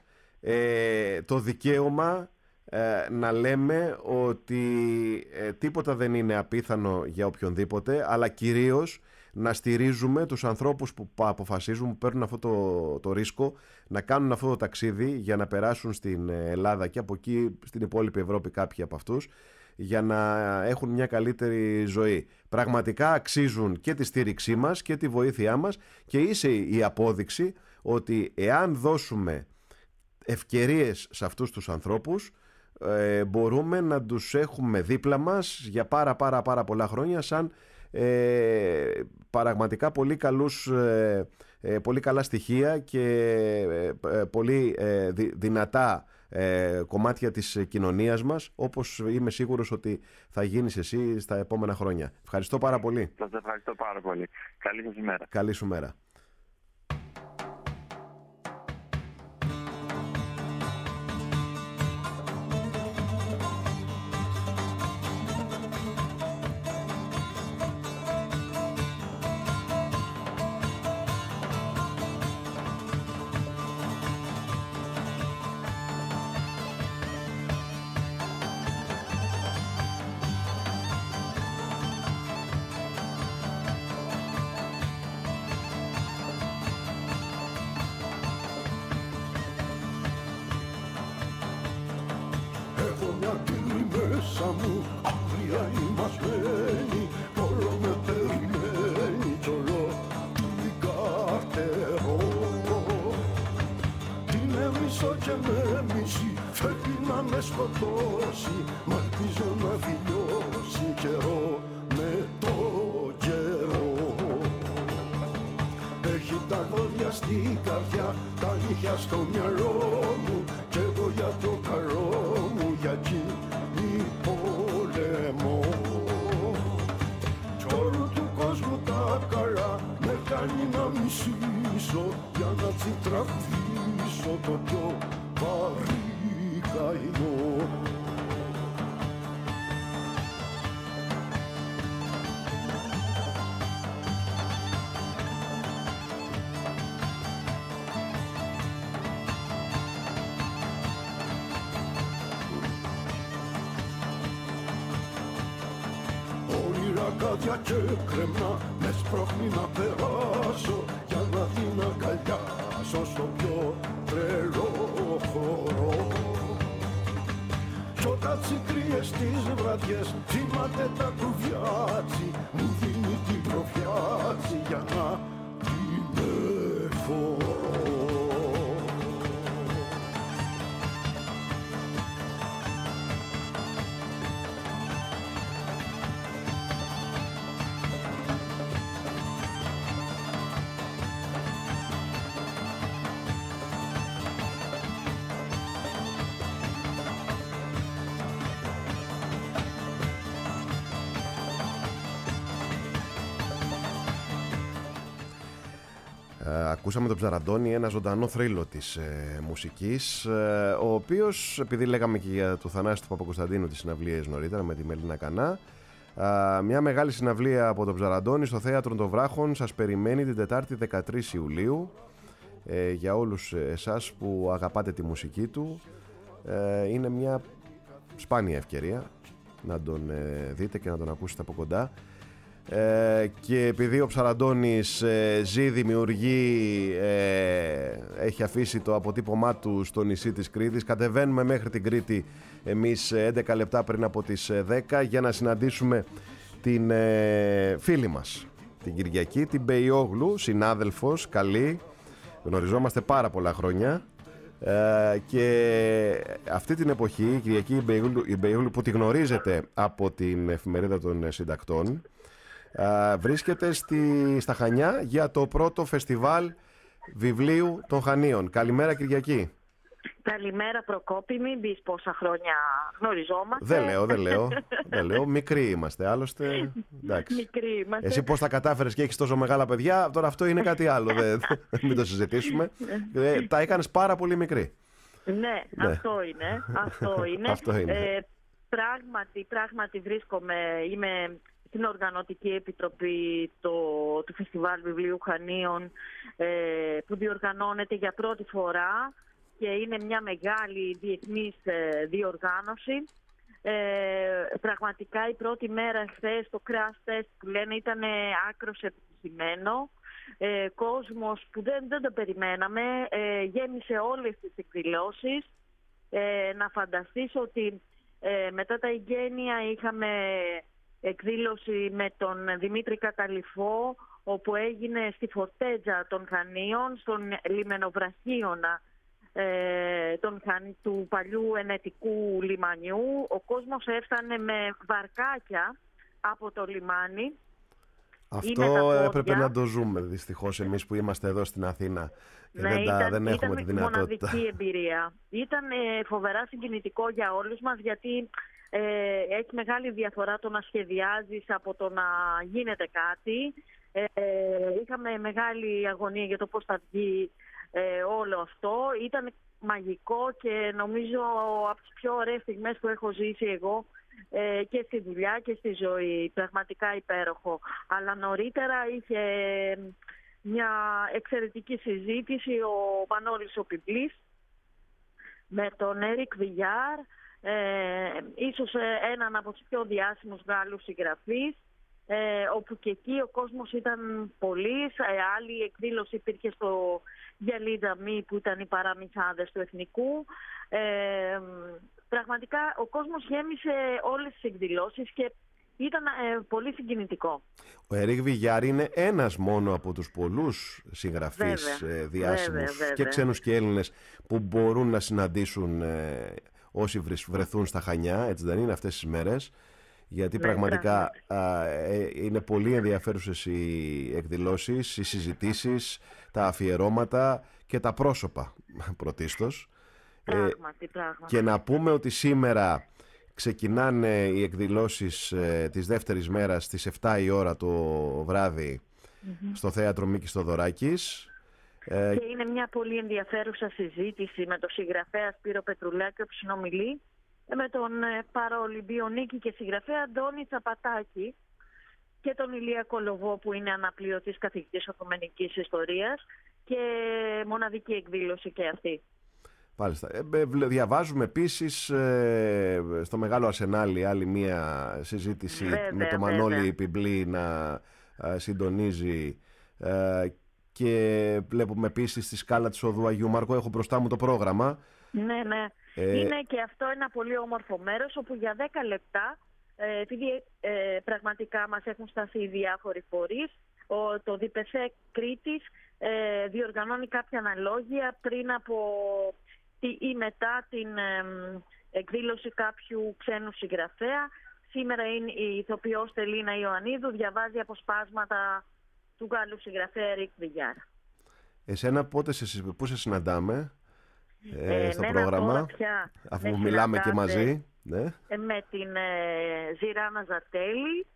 ε, το δικαίωμα ε, να λέμε ότι ε, τίποτα δεν είναι απίθανο για οποιονδήποτε, αλλά κυρίως να στηρίζουμε τους ανθρώπους που αποφασίζουν, που παίρνουν αυτό το, το ρίσκο να κάνουν αυτό το ταξίδι για να περάσουν στην Ελλάδα και από εκεί στην υπόλοιπη Ευρώπη κάποιοι από αυτούς, για να έχουν μια καλύτερη ζωή. Πραγματικά αξίζουν και τη στήριξή μας και τη βοήθειά μας, και είσαι η απόδειξη ότι εάν δώσουμε ευκαιρίες σε αυτούς τους ανθρώπους, ε, μπορούμε να τους έχουμε δίπλα μας για πάρα πάρα πάρα πολλά χρόνια σαν ε, πραγματικά πολύ καλούς, ε, ε, πολύ καλά στοιχεία και ε, πολύ ε, δυ, δυνατά ε, κομμάτια της κοινωνίας μας, όπως είμαι σίγουρος ότι θα γίνεις εσύ στα επόμενα χρόνια. Ευχαριστώ πάρα πολύ. Σας ευχαριστώ πάρα πολύ. Καλή σας ημέρα. Καλή σου μέρα. μάτια στην καρδιά, τα νύχια στο μυαλό μου, κι εγώ για το καλό μου, για εκείνη πόλεμο. Κι όλου του κόσμου τα καλά με κάνει να μισήσω, για να τσιτραβήσω το πιο βαρύ καημό. Κάτια και κρεμνά με σπρώχνει να περάσω, για να την αγκαλιάσω στο πιο τρελό χώρο. Κι όταν τσικρίες τις βραδιές τσίματε τα κουβιάτσι, μου δίνει την προφιάτσι για να την εφορώ. Ακούσαμε τον Ψαραντώνη, ένα ζωντανό θρύλο της ε, μουσικής, ε, ο οποίος, επειδή λέγαμε και για του Θανάση του Παπακοσταντίνου τις συναυλίες νωρίτερα με τη Μελίνα Κανά, ε, μια μεγάλη συναυλία από τον Ψαραντώνη στο Θέατρο των Βράχων σας περιμένει την Τετάρτη δεκατρείς Ιουλίου. Ε, για όλους εσάς που αγαπάτε τη μουσική του, ε, είναι μια σπάνια ευκαιρία να τον ε, δείτε και να τον ακούσετε από κοντά. Ε, και επειδή ο Ψαραντώνης ε, ζει, δημιουργεί, ε, έχει αφήσει το αποτύπωμά του στο νησί της Κρήτης, κατεβαίνουμε μέχρι την Κρήτη εμείς έντεκα λεπτά πριν από τις δέκα για να συναντήσουμε την ε, φίλη μας την Κυριακή, την Μπεϊόγλου, συνάδελφος, καλή, γνωριζόμαστε πάρα πολλά χρόνια. Ε, και αυτή την εποχή η Κυριακή η Μπεϊόγλου, που τη γνωρίζετε από την εφημερίδα των συντακτών, Uh, βρίσκεται στη, στα Χανιά για το πρώτο φεστιβάλ βιβλίου των Χανίων. Καλημέρα Κυριακή. Καλημέρα Προκόπη, μην πεις πόσα χρόνια γνωριζόμαστε. Δεν λέω, δεν λέω, δεν λέω. Μικροί είμαστε άλλωστε. Εντάξει. Μικροί είμαστε. Εσύ πώς τα κατάφερες και έχεις τόσο μεγάλα παιδιά, τώρα αυτό είναι κάτι άλλο, δεν, μην το συζητήσουμε. ε, τα έκανες πάρα πολύ μικροί. Ναι, ναι. αυτό είναι. Αυτό είναι. αυτό είναι. Ε, πράγματι, πράγματι βρίσκομαι, είμαι στην Οργανωτική Επιτροπή το, του Φεστιβάλ Βιβλίου Χανίων, ε, που διοργανώνεται για πρώτη φορά και είναι μια μεγάλη διεθνής ε, διοργάνωση. Ε, πραγματικά η πρώτη μέρα χθες το crash test που λένε ήταν άκρος επιτυχημένο. Ε, κόσμος που δεν, δεν το περιμέναμε, ε, γέμισε όλες τις εκδηλώσεις. Ε, να φανταστείς ότι ε, μετά τα εγγένεια είχαμε εκδήλωση με τον Δημήτρη Καταλυφό, όπου έγινε στη Φορτέτζα των Χανίων, στον λιμενοβραχίωνα ε, των, του παλιού ενετικού λιμανιού. Ο κόσμος έφτανε με βαρκάκια από το λιμάνι. Αυτό έπρεπε να το ζούμε δυστυχώς εμείς που είμαστε εδώ στην Αθήνα και ναι, δεν, ήταν, τα, δεν έχουμε ήταν τη δυνατότητα. μοναδική εμπειρία. Ήταν ε, φοβερά συγκινητικό για όλους μας, γιατί ε, έχει μεγάλη διαφορά το να σχεδιάζεις από το να γίνεται κάτι. Ε, είχαμε μεγάλη αγωνία για το πώς θα βγει ε, όλο αυτό. Ήταν μαγικό και νομίζω από τις πιο ωραίες στιγμές που έχω ζήσει εγώ ε, και στη δουλειά και στη ζωή. Πραγματικά υπέροχο. Αλλά νωρίτερα είχε μια εξαιρετική συζήτηση ο Μανώλης ο Πιμπλής με τον Έρικ Βιγιάρ, ε, ίσως έναν από τους πιο διάσημους Γάλλους συγγραφείς, ε, όπου και εκεί ο κόσμος ήταν πολύς. Ε, άλλη εκδήλωση υπήρχε στο Γελίδα Μη, που ήταν οι παραμυθάδες του Εθνικού. Ε, πραγματικά ο κόσμος γέμισε όλες τις εκδηλώσεις και ήταν ε, πολύ συγκινητικό. Ο Ερίκ Βιγιάρ είναι ένας μόνο από τους πολλούς συγγραφείς ε, διάσημους βέβαια, βέβαια. και ξένους και Έλληνες που μπορούν να συναντήσουν ε, όσοι βρεθούν στα Χανιά, έτσι δεν είναι αυτές τις μέρες. γιατί Ναι, πραγματικά α, ε, είναι πολύ ενδιαφέρουσες οι εκδηλώσεις, οι συζητήσεις, τα αφιερώματα και τα πρόσωπα πρωτίστως. Πράγματι, πράγματι. Και να πούμε ότι σήμερα ξεκινάνε οι εκδηλώσεις ε, της δεύτερης μέρας στις επτά η ώρα το βράδυ mm-hmm. στο Θέατρο Μίκης Θοδωράκης. Και είναι μια πολύ ενδιαφέρουσα συζήτηση με τον συγγραφέα Σπύρο Πετρουλάκη που συνομιλεί με τον παραολυμπιονίκη και συγγραφέα Αντώνη Τσαπατάκη και τον Ηλία Κολοβό που είναι αναπληρωτής καθηγητής Οθωμανικής Ιστορίας και μοναδική εκδήλωση και αυτή. Μάλιστα. Ε, διαβάζουμε επίσης ε, στο Μεγάλο Αρσενάλι άλλη μία συζήτηση βέβαια, με τον Μανώλη Πιμπλή να ε, συντονίζει ε, και βλέπουμε επίσης στη σκάλα της Οδού Αγίου Μάρκου. Έχω μπροστά μου το πρόγραμμα. Ναι, ναι. Ε... Είναι και αυτό ένα πολύ όμορφο μέρος όπου για δέκα λεπτά, ε, επειδή ε, πραγματικά μας έχουν σταθεί οι διάφοροι φορείς, ο, το ΔΠΣ Κρήτης ε, διοργανώνει κάποια αναλόγια πριν από ή μετά την ε, εκδήλωση κάποιου ξένου συγγραφέα. Σήμερα είναι η ηθοποιός Τελίνα Ιωαννίδου, διαβάζει αποσπάσματα του Γάλλου συγγραφέα Ερικ Βιγιάρα. Εσένα πότε σε, πού σε συναντάμε ε, ε, στο ναι, πρόγραμμα, αφού μιλάμε και μαζί? Ναι. Ε, με την ε, Ζηράνα Ζατέλη,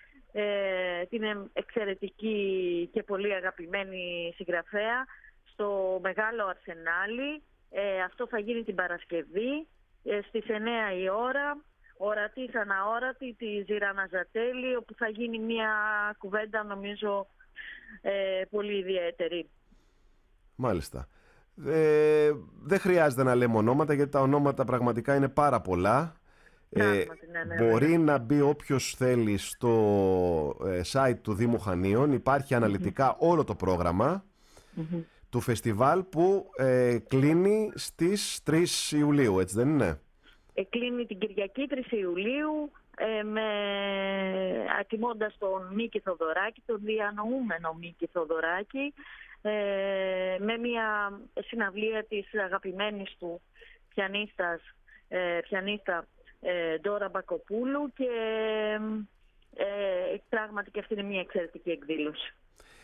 ε, την εξαιρετική και πολύ αγαπημένη συγγραφέα, στο Μεγάλο Αρσενάλι. Ε, αυτό θα γίνει την Παρασκευή ε, στις εννιά η ώρα, ορατής αναόρατη τη Ζηράνα Ζατέλη, όπου θα γίνει μια κουβέντα νομίζω ε, πολύ ιδιαίτερη. Μάλιστα. Ε, δεν χρειάζεται να λέμε ονόματα, γιατί τα ονόματα πραγματικά είναι πάρα πολλά. Ε, ναι, ναι, μπορεί ναι. να μπει όποιος θέλει στο ε, site του Δήμου Χανίων. Υπάρχει αναλυτικά mm-hmm. όλο το πρόγραμμα mm-hmm. του φεστιβάλ που ε, κλείνει στις τρεις Ιουλίου, έτσι δεν είναι? Ε, κλείνει την Κυριακή τρεις Ιουλίου ε, με ατιμώντας τον Μίκη Θοδωράκη, τον διανοούμενο Μίκη Θοδωράκη, ε, με μια συναυλία της αγαπημένης του πιανίστας, ε, πιανίστα ε, Ντόρα Μπακοπούλου και ε, πράγματι και αυτή είναι μια εξαιρετική εκδήλωση.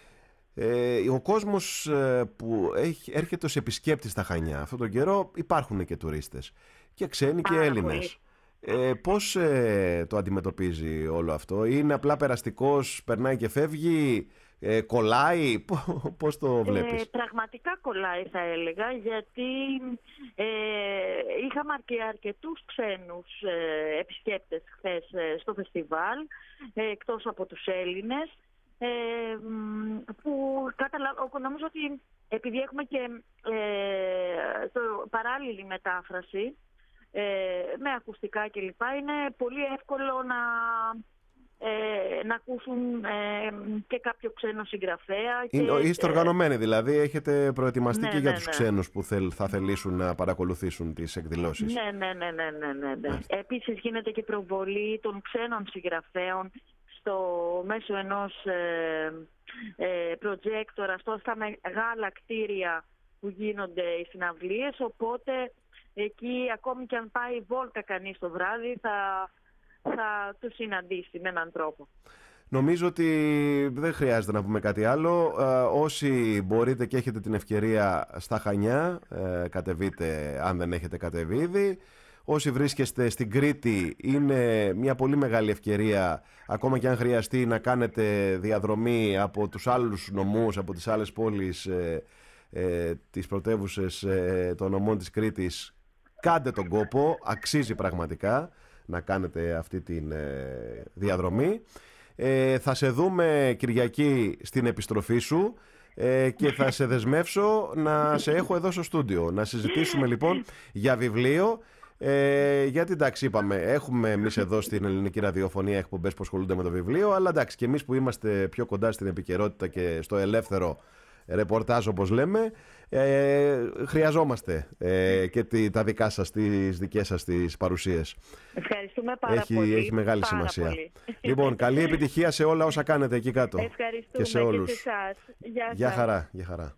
Ε, ο κόσμος ε, που έχει, έρχεται ως επισκέπτης στα Χανιά αυτόν τον καιρό, υπάρχουν και τουρίστες και ξένοι και Έλληνες. Ε, πώς ε, το αντιμετωπίζει όλο αυτό? Είναι απλά περαστικός, περνάει και φεύγει, ε, κολλάει? Πώς το βλέπεις? Ε, πραγματικά κολλάει θα έλεγα, γιατί ε, είχαμε αρκε, αρκετούς ξένους ε, επισκέπτες χθες ε, στο φεστιβάλ, ε, εκτός από τους Έλληνες. Ε, που καταλα... νομίζω ότι επειδή έχουμε και ε, το παράλληλη μετάφραση ε, με ακουστικά κλπ, είναι πολύ εύκολο να, ε, να ακούσουν ε, και κάποιο ξένο συγγραφέα. Είναι, και, είστε οργανωμένοι δηλαδή, έχετε προετοιμαστεί ναι, και για ναι, τους ναι. ξένους που θέλ, θα θελήσουν να παρακολουθήσουν τις εκδηλώσεις? Ναι, ναι, ναι, ναι, ναι, ναι, ναι. Επίσης γίνεται και προβολή των ξένων συγγραφέων στο μέσω ενός ε, ε, προτζέκτορα στα μεγάλα κτίρια που γίνονται οι συναυλίες, οπότε εκεί ακόμη και αν πάει βόλτα κανείς το βράδυ θα, θα το συναντήσει με έναν τρόπο. Νομίζω ότι δεν χρειάζεται να πούμε κάτι άλλο. Ε, όσοι μπορείτε και έχετε την ευκαιρία στα Χανιά, ε, κατεβείτε αν δεν έχετε κατεβεί ήδη. Όσοι βρίσκεστε στην Κρήτη, είναι μια πολύ μεγάλη ευκαιρία, ακόμα και αν χρειαστεί, να κάνετε διαδρομή από τους άλλους νομούς, από τις άλλες πόλεις, ε, ε, τις πρωτεύουσες ε, των νομών της Κρήτης. Κάντε τον κόπο, αξίζει πραγματικά να κάνετε αυτή τη ε, διαδρομή. Ε, θα σε δούμε Κυριακή στην επιστροφή σου ε, και θα σε δεσμεύσω να σε έχω εδώ στο στούντιο. Να συζητήσουμε λοιπόν για βιβλίο. Ε, γιατί εντάξει, είπαμε, έχουμε εμείς εδώ στην ελληνική ραδιοφωνία εκπομπές που ασχολούνται με το βιβλίο, αλλά εντάξει, και εμείς που είμαστε πιο κοντά στην επικαιρότητα και στο ελεύθερο ρεπορτάζ, όπως λέμε, ε, χρειαζόμαστε ε, και τη, τα δικά σας, τις δικές σας τις παρουσίες. Ευχαριστούμε πάρα έχει, πολύ. Έχει μεγάλη πάρα σημασία. Πολύ. Λοιπόν, καλή επιτυχία σε όλα όσα κάνετε εκεί κάτω. Ευχαριστούμε και σε όλους. Και σε εσάς. Γεια, Γεια χαρά, γεια χαρά.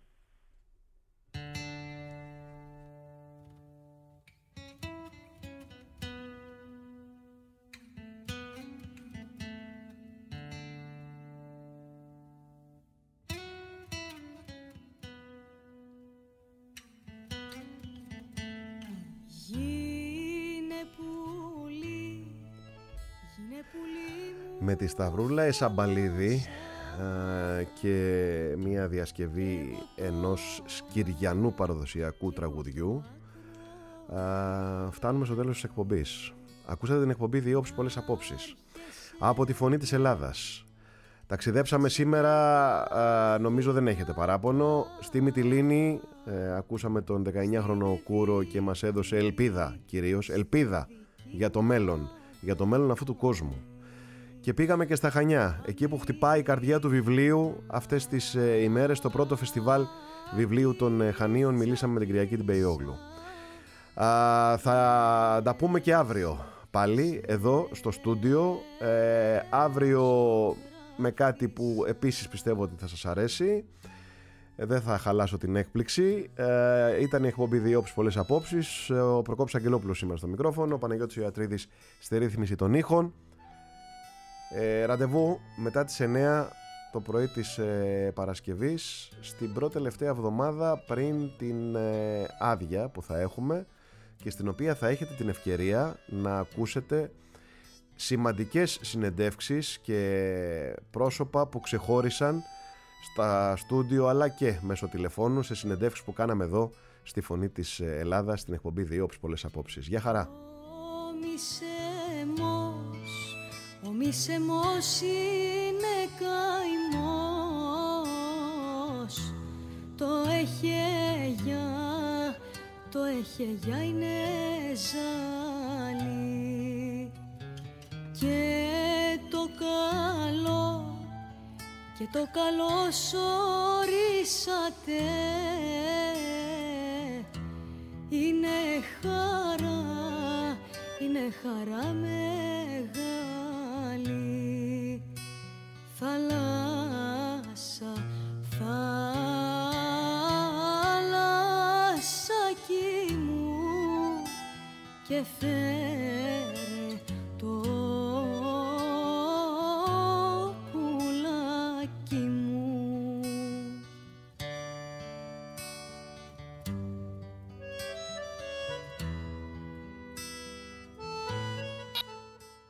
με τη Σταυρούλα Εσαμπαλίδη και μια διασκευή ενός σκυριανού παραδοσιακού τραγουδιού φτάνουμε στο τέλος της εκπομπής. Ακούσατε την εκπομπή Δύο Όψεις Πολλές Απόψεις από τη Φωνή της Ελλάδας. Ταξιδέψαμε σήμερα, νομίζω δεν έχετε παράπονο, στη Μυτιλήνη. ε, ακούσαμε τον δεκαεννιάχρονο Κούρο και μας έδωσε ελπίδα, κυρίως ελπίδα για το μέλλον, για το μέλλον αυτού του κόσμου. Και πήγαμε και στα Χανιά, εκεί που χτυπάει η καρδιά του βιβλίου αυτές τις ε, ημέρες, το πρώτο φεστιβάλ βιβλίου των ε, Χανίων. Μιλήσαμε με την Κυριακή την Μπεϊόγλου. Α, θα τα πούμε και αύριο πάλι εδώ στο στούντιο, ε, αύριο με κάτι που επίσης πιστεύω ότι θα σας αρέσει. ε, δεν θα χαλάσω την έκπληξη. ε, ήταν η εκπομπή Δύο Όψεις Πολλές Απόψεις. Ο Προκόπης Αγγελόπουλος σήμερα στο μικρόφωνο, ο Παναγιώτης Ιατρίδης στη ρύθμιση των ήχων. Ε, ραντεβού μετά τις εννιά το πρωί της ε, Παρασκευής, στην πρώτη τελευταία εβδομάδα πριν την ε, άδεια που θα έχουμε και στην οποία θα έχετε την ευκαιρία να ακούσετε σημαντικές συνεντεύξεις και πρόσωπα που ξεχώρισαν στα στούντιο αλλά και μέσω τηλεφώνου σε συνεντεύξεις που κάναμε εδώ στη Φωνή της Ελλάδας στην εκπομπή Δύο Όψεις Πολλές Απόψεις. Γεια χαρά! Ο μισεμός είναι καημός, το εχεγιά, το εχεγιά είναι ζάλι και το καλό, και το καλό σωρίσατε είναι χαρά, είναι χαρά μεγάλη. Θάλασσα, θάλασσακι μου και φέρε